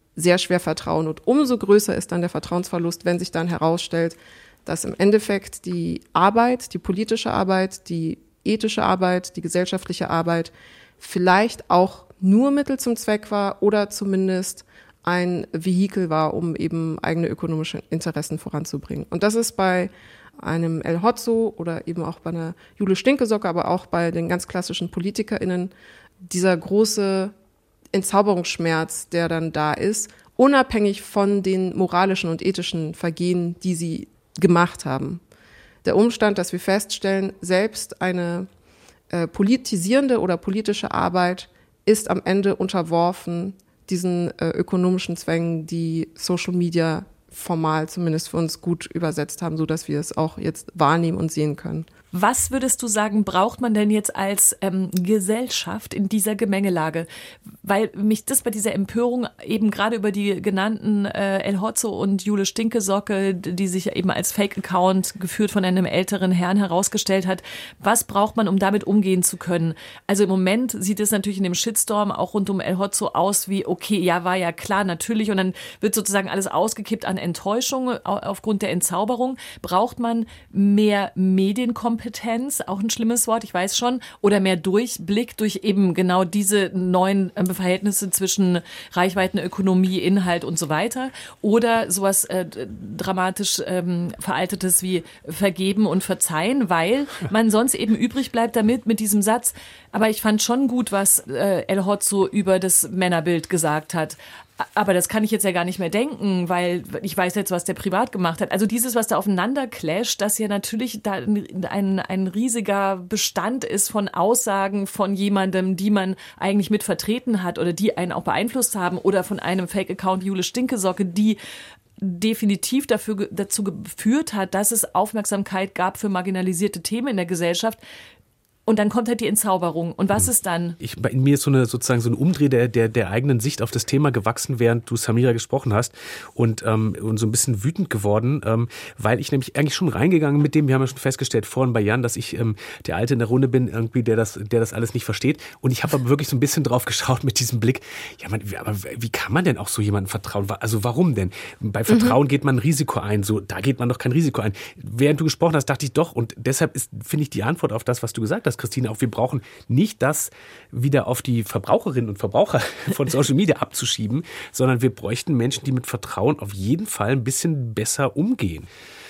sehr schwer vertrauen. Und umso größer ist dann der Vertrauensverlust, wenn sich dann herausstellt, dass im Endeffekt die Arbeit, die politische Arbeit, die ethische Arbeit, die gesellschaftliche Arbeit vielleicht auch nur Mittel zum Zweck war oder zumindest ein Vehikel war, um eben eigene ökonomische Interessen voranzubringen. Und das ist bei einem El Hotzo oder eben auch bei einer Jule Stinkesocke, aber auch bei den ganz klassischen PolitikerInnen dieser große Entzauberungsschmerz, der dann da ist, unabhängig von den moralischen und ethischen Vergehen, die sie gemacht haben. Der Umstand, dass wir feststellen, selbst eine politisierende oder politische Arbeit ist am Ende unterworfen diesen ökonomischen Zwängen, die Social Media formal zumindest für uns gut übersetzt haben, so dass wir es auch jetzt wahrnehmen und sehen können. Was würdest du sagen, braucht man denn jetzt als Gesellschaft in dieser Gemengelage? Weil mich das bei dieser Empörung eben gerade über die genannten El Hotzo und Jule Stinkesocke, die sich eben als Fake-Account geführt von einem älteren Herrn herausgestellt hat, was braucht man, um damit umgehen zu können? Also im Moment sieht es natürlich in dem Shitstorm auch rund um El Hotzo aus wie, okay, ja, war ja klar, natürlich. Und dann wird sozusagen alles ausgekippt an Enttäuschung aufgrund der Entzauberung. Braucht man mehr Medienkompetenz, auch ein schlimmes Wort, ich weiß schon, oder mehr Durchblick durch eben genau diese neuen Verhältnisse zwischen Reichweitenökonomie, Inhalt und so weiter, oder sowas dramatisch Veraltetes wie vergeben und verzeihen, weil man sonst eben übrig bleibt mit diesem Satz, aber ich fand schon gut, was El Hotzo über das Männerbild gesagt hat. Aber das kann ich jetzt ja gar nicht mehr denken, weil ich weiß jetzt, was der privat gemacht hat. Also dieses, was da aufeinander clasht, dass ja natürlich da ein riesiger Bestand ist von Aussagen von jemandem, die man eigentlich mit vertreten hat oder die einen auch beeinflusst haben oder von einem Fake-Account Jule Stinkesocke, die definitiv dazu geführt hat, dass es Aufmerksamkeit gab für marginalisierte Themen in der Gesellschaft. Und dann kommt halt die Entzauberung. Und was ist dann? In mir ist sozusagen so ein Umdreh der eigenen Sicht auf das Thema gewachsen, während du, Samira, gesprochen hast und so ein bisschen wütend geworden, weil ich nämlich eigentlich schon reingegangen mit dem, wir haben ja schon festgestellt vorhin bei Jan, dass ich der Alte in der Runde bin, irgendwie, der das alles nicht versteht. Und ich habe aber wirklich so ein bisschen drauf geschaut mit diesem Blick, ja, aber wie kann man denn auch so jemandem vertrauen? Also warum denn? Bei Vertrauen geht man ein Risiko ein, so da geht man doch kein Risiko ein. Während du gesprochen hast, dachte ich doch, und deshalb finde ich die Antwort auf das, was du gesagt hast, Christine, auch wir brauchen nicht das wieder auf die Verbraucherinnen und Verbraucher von Social Media abzuschieben, sondern wir bräuchten Menschen, die mit Vertrauen auf jeden Fall ein bisschen besser umgehen.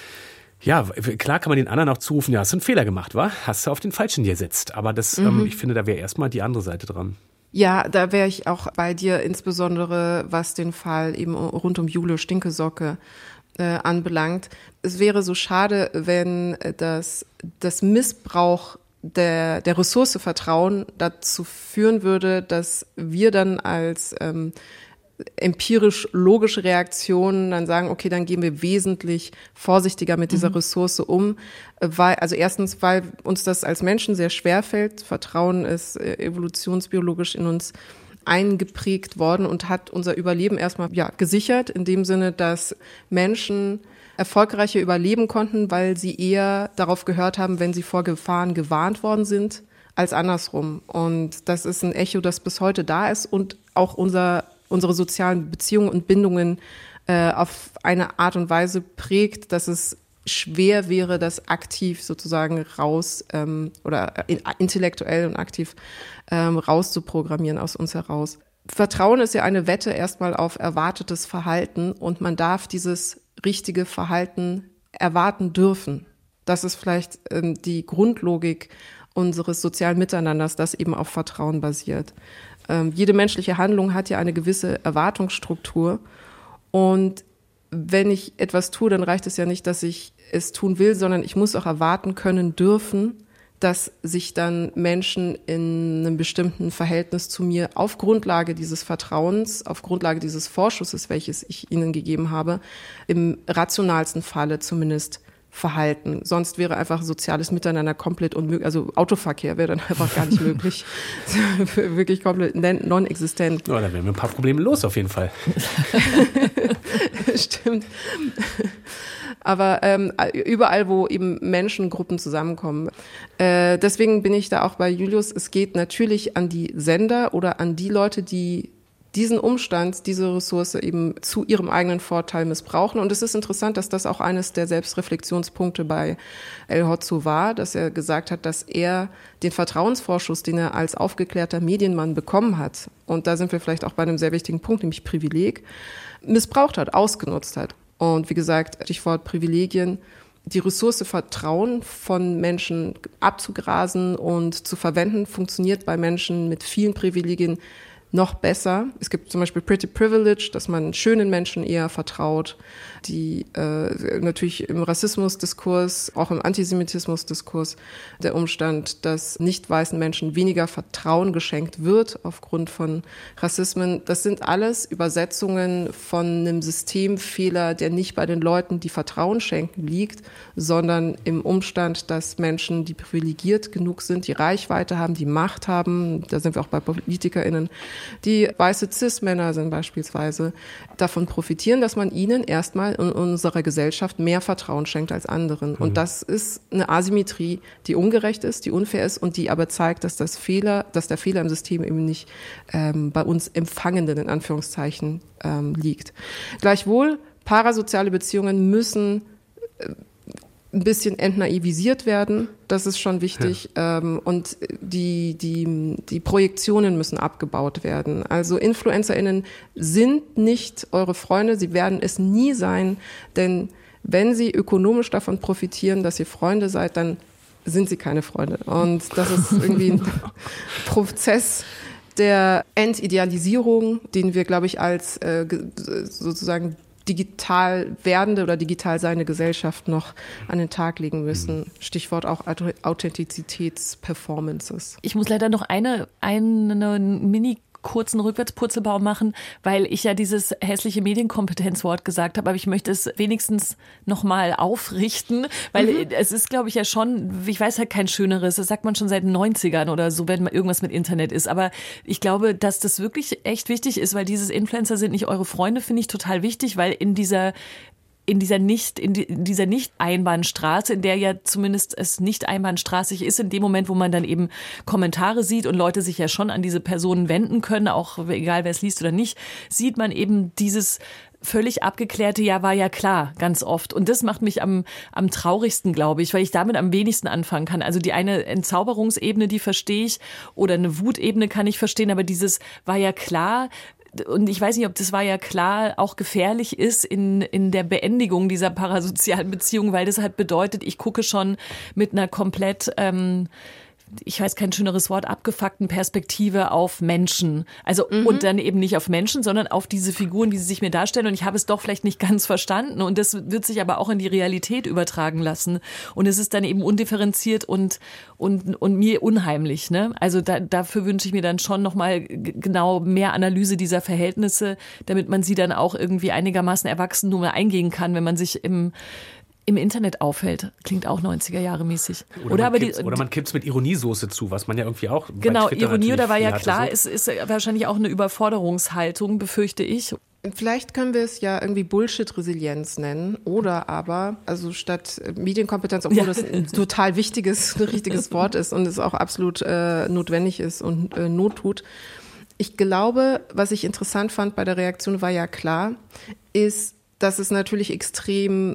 Ja, klar kann man den anderen auch zurufen, ja, hast du einen Fehler gemacht, wa? Hast du auf den Falschen gesetzt. Aber das, ich finde, da wäre erstmal die andere Seite dran. Ja, da wäre ich auch bei dir, insbesondere was den Fall eben rund um Jule Stinkesocke anbelangt. Es wäre so schade, wenn das Missbrauch der Ressource Vertrauen dazu führen würde, dass wir dann als empirisch-logische Reaktionen dann sagen, okay, dann gehen wir wesentlich vorsichtiger mit dieser Ressource um, weil uns das als Menschen sehr schwer fällt. Vertrauen ist evolutionsbiologisch in uns eingeprägt worden und hat unser Überleben erstmal gesichert, in dem Sinne, dass Menschen erfolgreicher überleben konnten, weil sie eher darauf gehört haben, wenn sie vor Gefahren gewarnt worden sind, als andersrum. Und das ist ein Echo, das bis heute da ist und auch unsere sozialen Beziehungen und Bindungen auf eine Art und Weise prägt, dass es schwer wäre, das aktiv sozusagen oder intellektuell und aktiv rauszuprogrammieren aus uns heraus. Vertrauen ist ja eine Wette erstmal auf erwartetes Verhalten und man darf dieses richtige Verhalten erwarten dürfen. Das ist vielleicht die Grundlogik unseres sozialen Miteinanders, das eben auf Vertrauen basiert. Jede menschliche Handlung hat ja eine gewisse Erwartungsstruktur und wenn ich etwas tue, dann reicht es ja nicht, dass ich es tun will, sondern ich muss auch erwarten können dürfen, dass sich dann Menschen in einem bestimmten Verhältnis zu mir auf Grundlage dieses Vertrauens, auf Grundlage dieses Vorschusses, welches ich ihnen gegeben habe, im rationalsten Falle zumindest verhalten. Sonst wäre einfach soziales Miteinander komplett unmöglich, also Autoverkehr wäre dann einfach gar nicht möglich. Wirklich komplett non-existent. Ja, dann wären wir ein paar Probleme los auf jeden Fall. Stimmt. Aber überall, wo eben Menschengruppen zusammenkommen. Deswegen bin ich da auch bei Julius. Es geht natürlich an die Sender oder an die Leute, die diesen Umstand, diese Ressource eben zu ihrem eigenen Vorteil missbrauchen. Und es ist interessant, dass das auch eines der Selbstreflexionspunkte bei El Hotzo war, dass er gesagt hat, dass er den Vertrauensvorschuss, den er als aufgeklärter Medienmann bekommen hat, und da sind wir vielleicht auch bei einem sehr wichtigen Punkt, nämlich Privileg, missbraucht hat, ausgenutzt hat. Und wie gesagt, Stichwort Privilegien, die Ressource Vertrauen von Menschen abzugrasen und zu verwenden, funktioniert bei Menschen mit vielen Privilegien noch besser. Es gibt zum Beispiel Pretty Privilege, dass man schönen Menschen eher vertraut, die natürlich im Rassismusdiskurs, auch im Antisemitismusdiskurs, der Umstand, dass nicht weißen Menschen weniger Vertrauen geschenkt wird aufgrund von Rassismen. Das sind alles Übersetzungen von einem Systemfehler, der nicht bei den Leuten, die Vertrauen schenken, liegt, sondern im Umstand, dass Menschen, die privilegiert genug sind, die Reichweite haben, die Macht haben, da sind wir auch bei PolitikerInnen, die weiße Cis-Männer sind beispielsweise, davon profitieren, dass man ihnen erstmal in unserer Gesellschaft mehr Vertrauen schenkt als anderen. Und das ist eine Asymmetrie, die ungerecht ist, die unfair ist und die aber zeigt, dass der Fehler im System eben nicht bei uns Empfangenden in Anführungszeichen liegt. Gleichwohl, parasoziale Beziehungen müssen ein bisschen entnaivisiert werden, das ist schon wichtig. Ja. Und die Projektionen müssen abgebaut werden. Also InfluencerInnen sind nicht eure Freunde, sie werden es nie sein, denn wenn sie ökonomisch davon profitieren, dass ihr Freunde seid, dann sind sie keine Freunde. Und das ist irgendwie ein Prozess der Entidealisierung, den wir, glaube ich, als sozusagen digital werdende oder digital seiende Gesellschaft noch an den Tag legen müssen. Stichwort auch Authentizitätsperformances. Ich muss leider noch einen kurzen Rückwärtspurzelbau machen, weil ich ja dieses hässliche Medienkompetenzwort gesagt habe, aber ich möchte es wenigstens nochmal aufrichten, weil es ist, glaube ich, ja schon, ich weiß halt kein schöneres, das sagt man schon seit den 90ern oder so, wenn irgendwas mit Internet ist, aber ich glaube, dass das wirklich echt wichtig ist, weil dieses Influencer sind nicht eure Freunde, finde ich total wichtig, weil in dieser Nicht-Einbahnstraße, in der ja zumindest es nicht einbahnstraßig ist, in dem Moment, wo man dann eben Kommentare sieht und Leute sich ja schon an diese Personen wenden können, auch egal wer es liest oder nicht, sieht man eben dieses völlig abgeklärte, ja, war ja klar, ganz oft. Und das macht mich am traurigsten, glaube ich, weil ich damit am wenigsten anfangen kann. Also die eine Entzauberungsebene, die verstehe ich, oder eine Wutebene kann ich verstehen, aber dieses war ja klar. Und ich weiß nicht, ob das war ja klar auch gefährlich ist in der Beendigung dieser parasozialen Beziehung, weil das halt bedeutet, ich gucke schon mit einer komplett ich weiß kein schöneres Wort, abgefuckten Perspektive auf Menschen. Also und dann eben nicht auf Menschen, sondern auf diese Figuren, wie sie sich mir darstellen. Und ich habe es doch vielleicht nicht ganz verstanden. Und das wird sich aber auch in die Realität übertragen lassen. Und es ist dann eben undifferenziert und mir unheimlich. Ne? Also dafür wünsche ich mir dann schon nochmal genau mehr Analyse dieser Verhältnisse, damit man sie dann auch irgendwie einigermaßen erwachsen nur mal eingehen kann, wenn man sich im Internet auffällt. Klingt auch 90er-Jahre-mäßig. Oder man kippt es mit Ironiesoße zu, was man ja irgendwie auch genau, bei Twitter Ironie, da war ja hatte, klar, so. es ist wahrscheinlich auch eine Überforderungshaltung, befürchte ich. Vielleicht können wir es ja irgendwie Bullshit-Resilienz nennen oder aber, also statt Medienkompetenz, obwohl das ein total richtiges Wort ist und es auch absolut notwendig ist und Not tut. Ich glaube, was ich interessant fand bei der Reaktion, war ja klar, ist, dass es natürlich extrem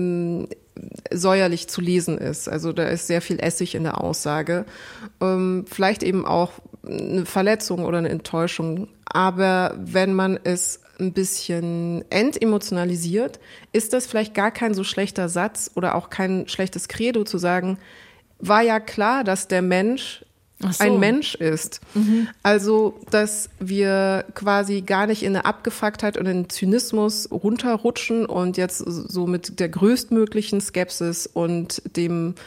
säuerlich zu lesen ist. Also da ist sehr viel Essig in der Aussage. Vielleicht eben auch eine Verletzung oder eine Enttäuschung. Aber wenn man es ein bisschen entemotionalisiert, ist das vielleicht gar kein so schlechter Satz oder auch kein schlechtes Credo zu sagen, war ja klar, dass der Mensch ein Mensch ist. Also, dass wir quasi gar nicht in eine Abgefucktheit und in einen Zynismus runterrutschen und jetzt so mit der größtmöglichen Skepsis und dem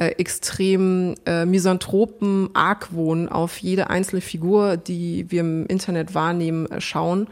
extrem misanthropen Argwohn auf jede einzelne Figur, die wir im Internet wahrnehmen, schauen,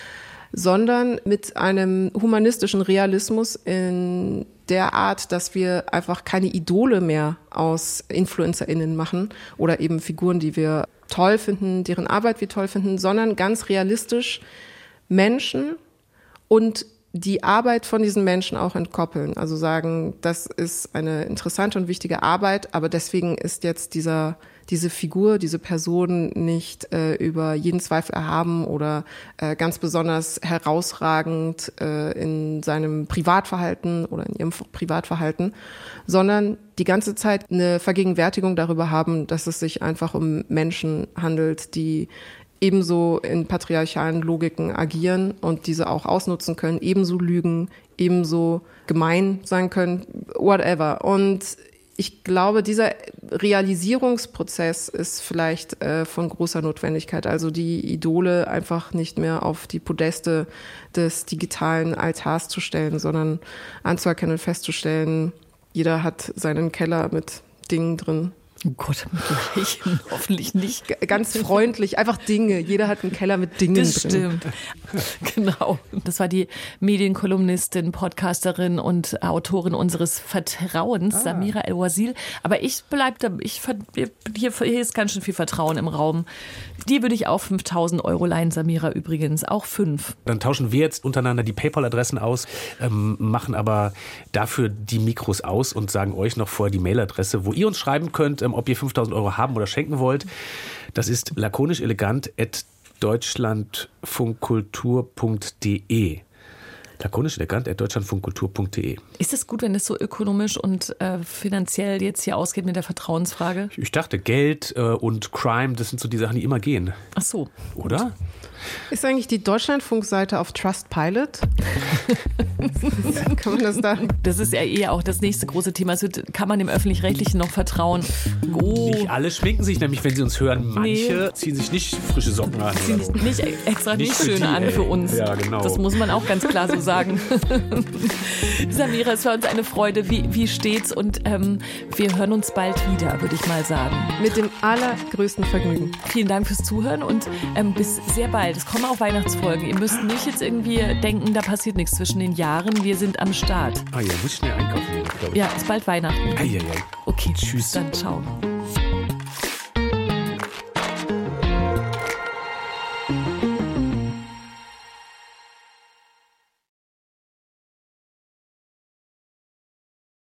sondern mit einem humanistischen Realismus in der Art, dass wir einfach keine Idole mehr aus InfluencerInnen machen oder eben Figuren, die wir toll finden, deren Arbeit wir toll finden, sondern ganz realistisch Menschen und die Arbeit von diesen Menschen auch entkoppeln. Also sagen, das ist eine interessante und wichtige Arbeit, aber deswegen ist jetzt diese Figur, diese Person nicht über jeden Zweifel erhaben oder ganz besonders herausragend in seinem Privatverhalten oder in ihrem Privatverhalten, sondern die ganze Zeit eine Vergegenwärtigung darüber haben, dass es sich einfach um Menschen handelt, die ebenso in patriarchalen Logiken agieren und diese auch ausnutzen können, ebenso lügen, ebenso gemein sein können, whatever. Und ich glaube, dieser Realisierungsprozess ist vielleicht von großer Notwendigkeit. Also die Idole einfach nicht mehr auf die Podeste des digitalen Altars zu stellen, sondern anzuerkennen und festzustellen, jeder hat seinen Keller mit Dingen drin. Oh Gott, mit Leichen, hoffentlich nicht. Ganz freundlich, einfach Dinge. Jeder hat einen Keller mit Dingen drin. Das stimmt. Genau. Das war die Medienkolumnistin, Podcasterin und Autorin unseres Vertrauens, Samira El-Ouasil. Aber ich bleibe da, hier ist ganz schön viel Vertrauen im Raum. Die würde ich auch 5.000 € leihen, Samira übrigens, auch 5. Dann tauschen wir jetzt untereinander die PayPal-Adressen aus, machen aber dafür die Mikros aus und sagen euch noch vorher die Mailadresse, wo ihr uns schreiben könnt, ob ihr 5.000 € haben oder schenken wollt. Das ist lakonischelegant@deutschlandfunkkultur.de. lakonischelegant@deutschlandfunkkultur.de. Ist es gut, wenn es so ökonomisch und finanziell jetzt hier ausgeht mit der Vertrauensfrage? Ich dachte, Geld und Crime, das sind so die Sachen, die immer gehen. Ach so. Oder? Ist eigentlich die Deutschlandfunk-Seite auf Trustpilot? Kann man das da? Das ist ja eher auch das nächste große Thema. Kann man dem Öffentlich-Rechtlichen noch vertrauen? Nicht alle schminken sich nämlich, wenn sie uns hören. Manche ziehen sich nicht frische Socken an. Ziehen sich nicht extra nicht schön an für uns. Ja, genau. Das muss man auch ganz klar so sagen. Samira, es war uns eine Freude. Wie steht's? Und wir hören uns bald wieder, würde ich mal sagen. Mit dem allergrößten Vergnügen. Vielen Dank fürs Zuhören und bis sehr bald. Es kommen auch Weihnachtsfolgen. Ihr müsst nicht jetzt irgendwie denken, da passiert nichts zwischen den Jahren. Wir sind am Start. Ah ja, muss ich schnell einkaufen. Ja, ist bald Weihnachten. Eieiei. Okay, tschüss. Dann ciao.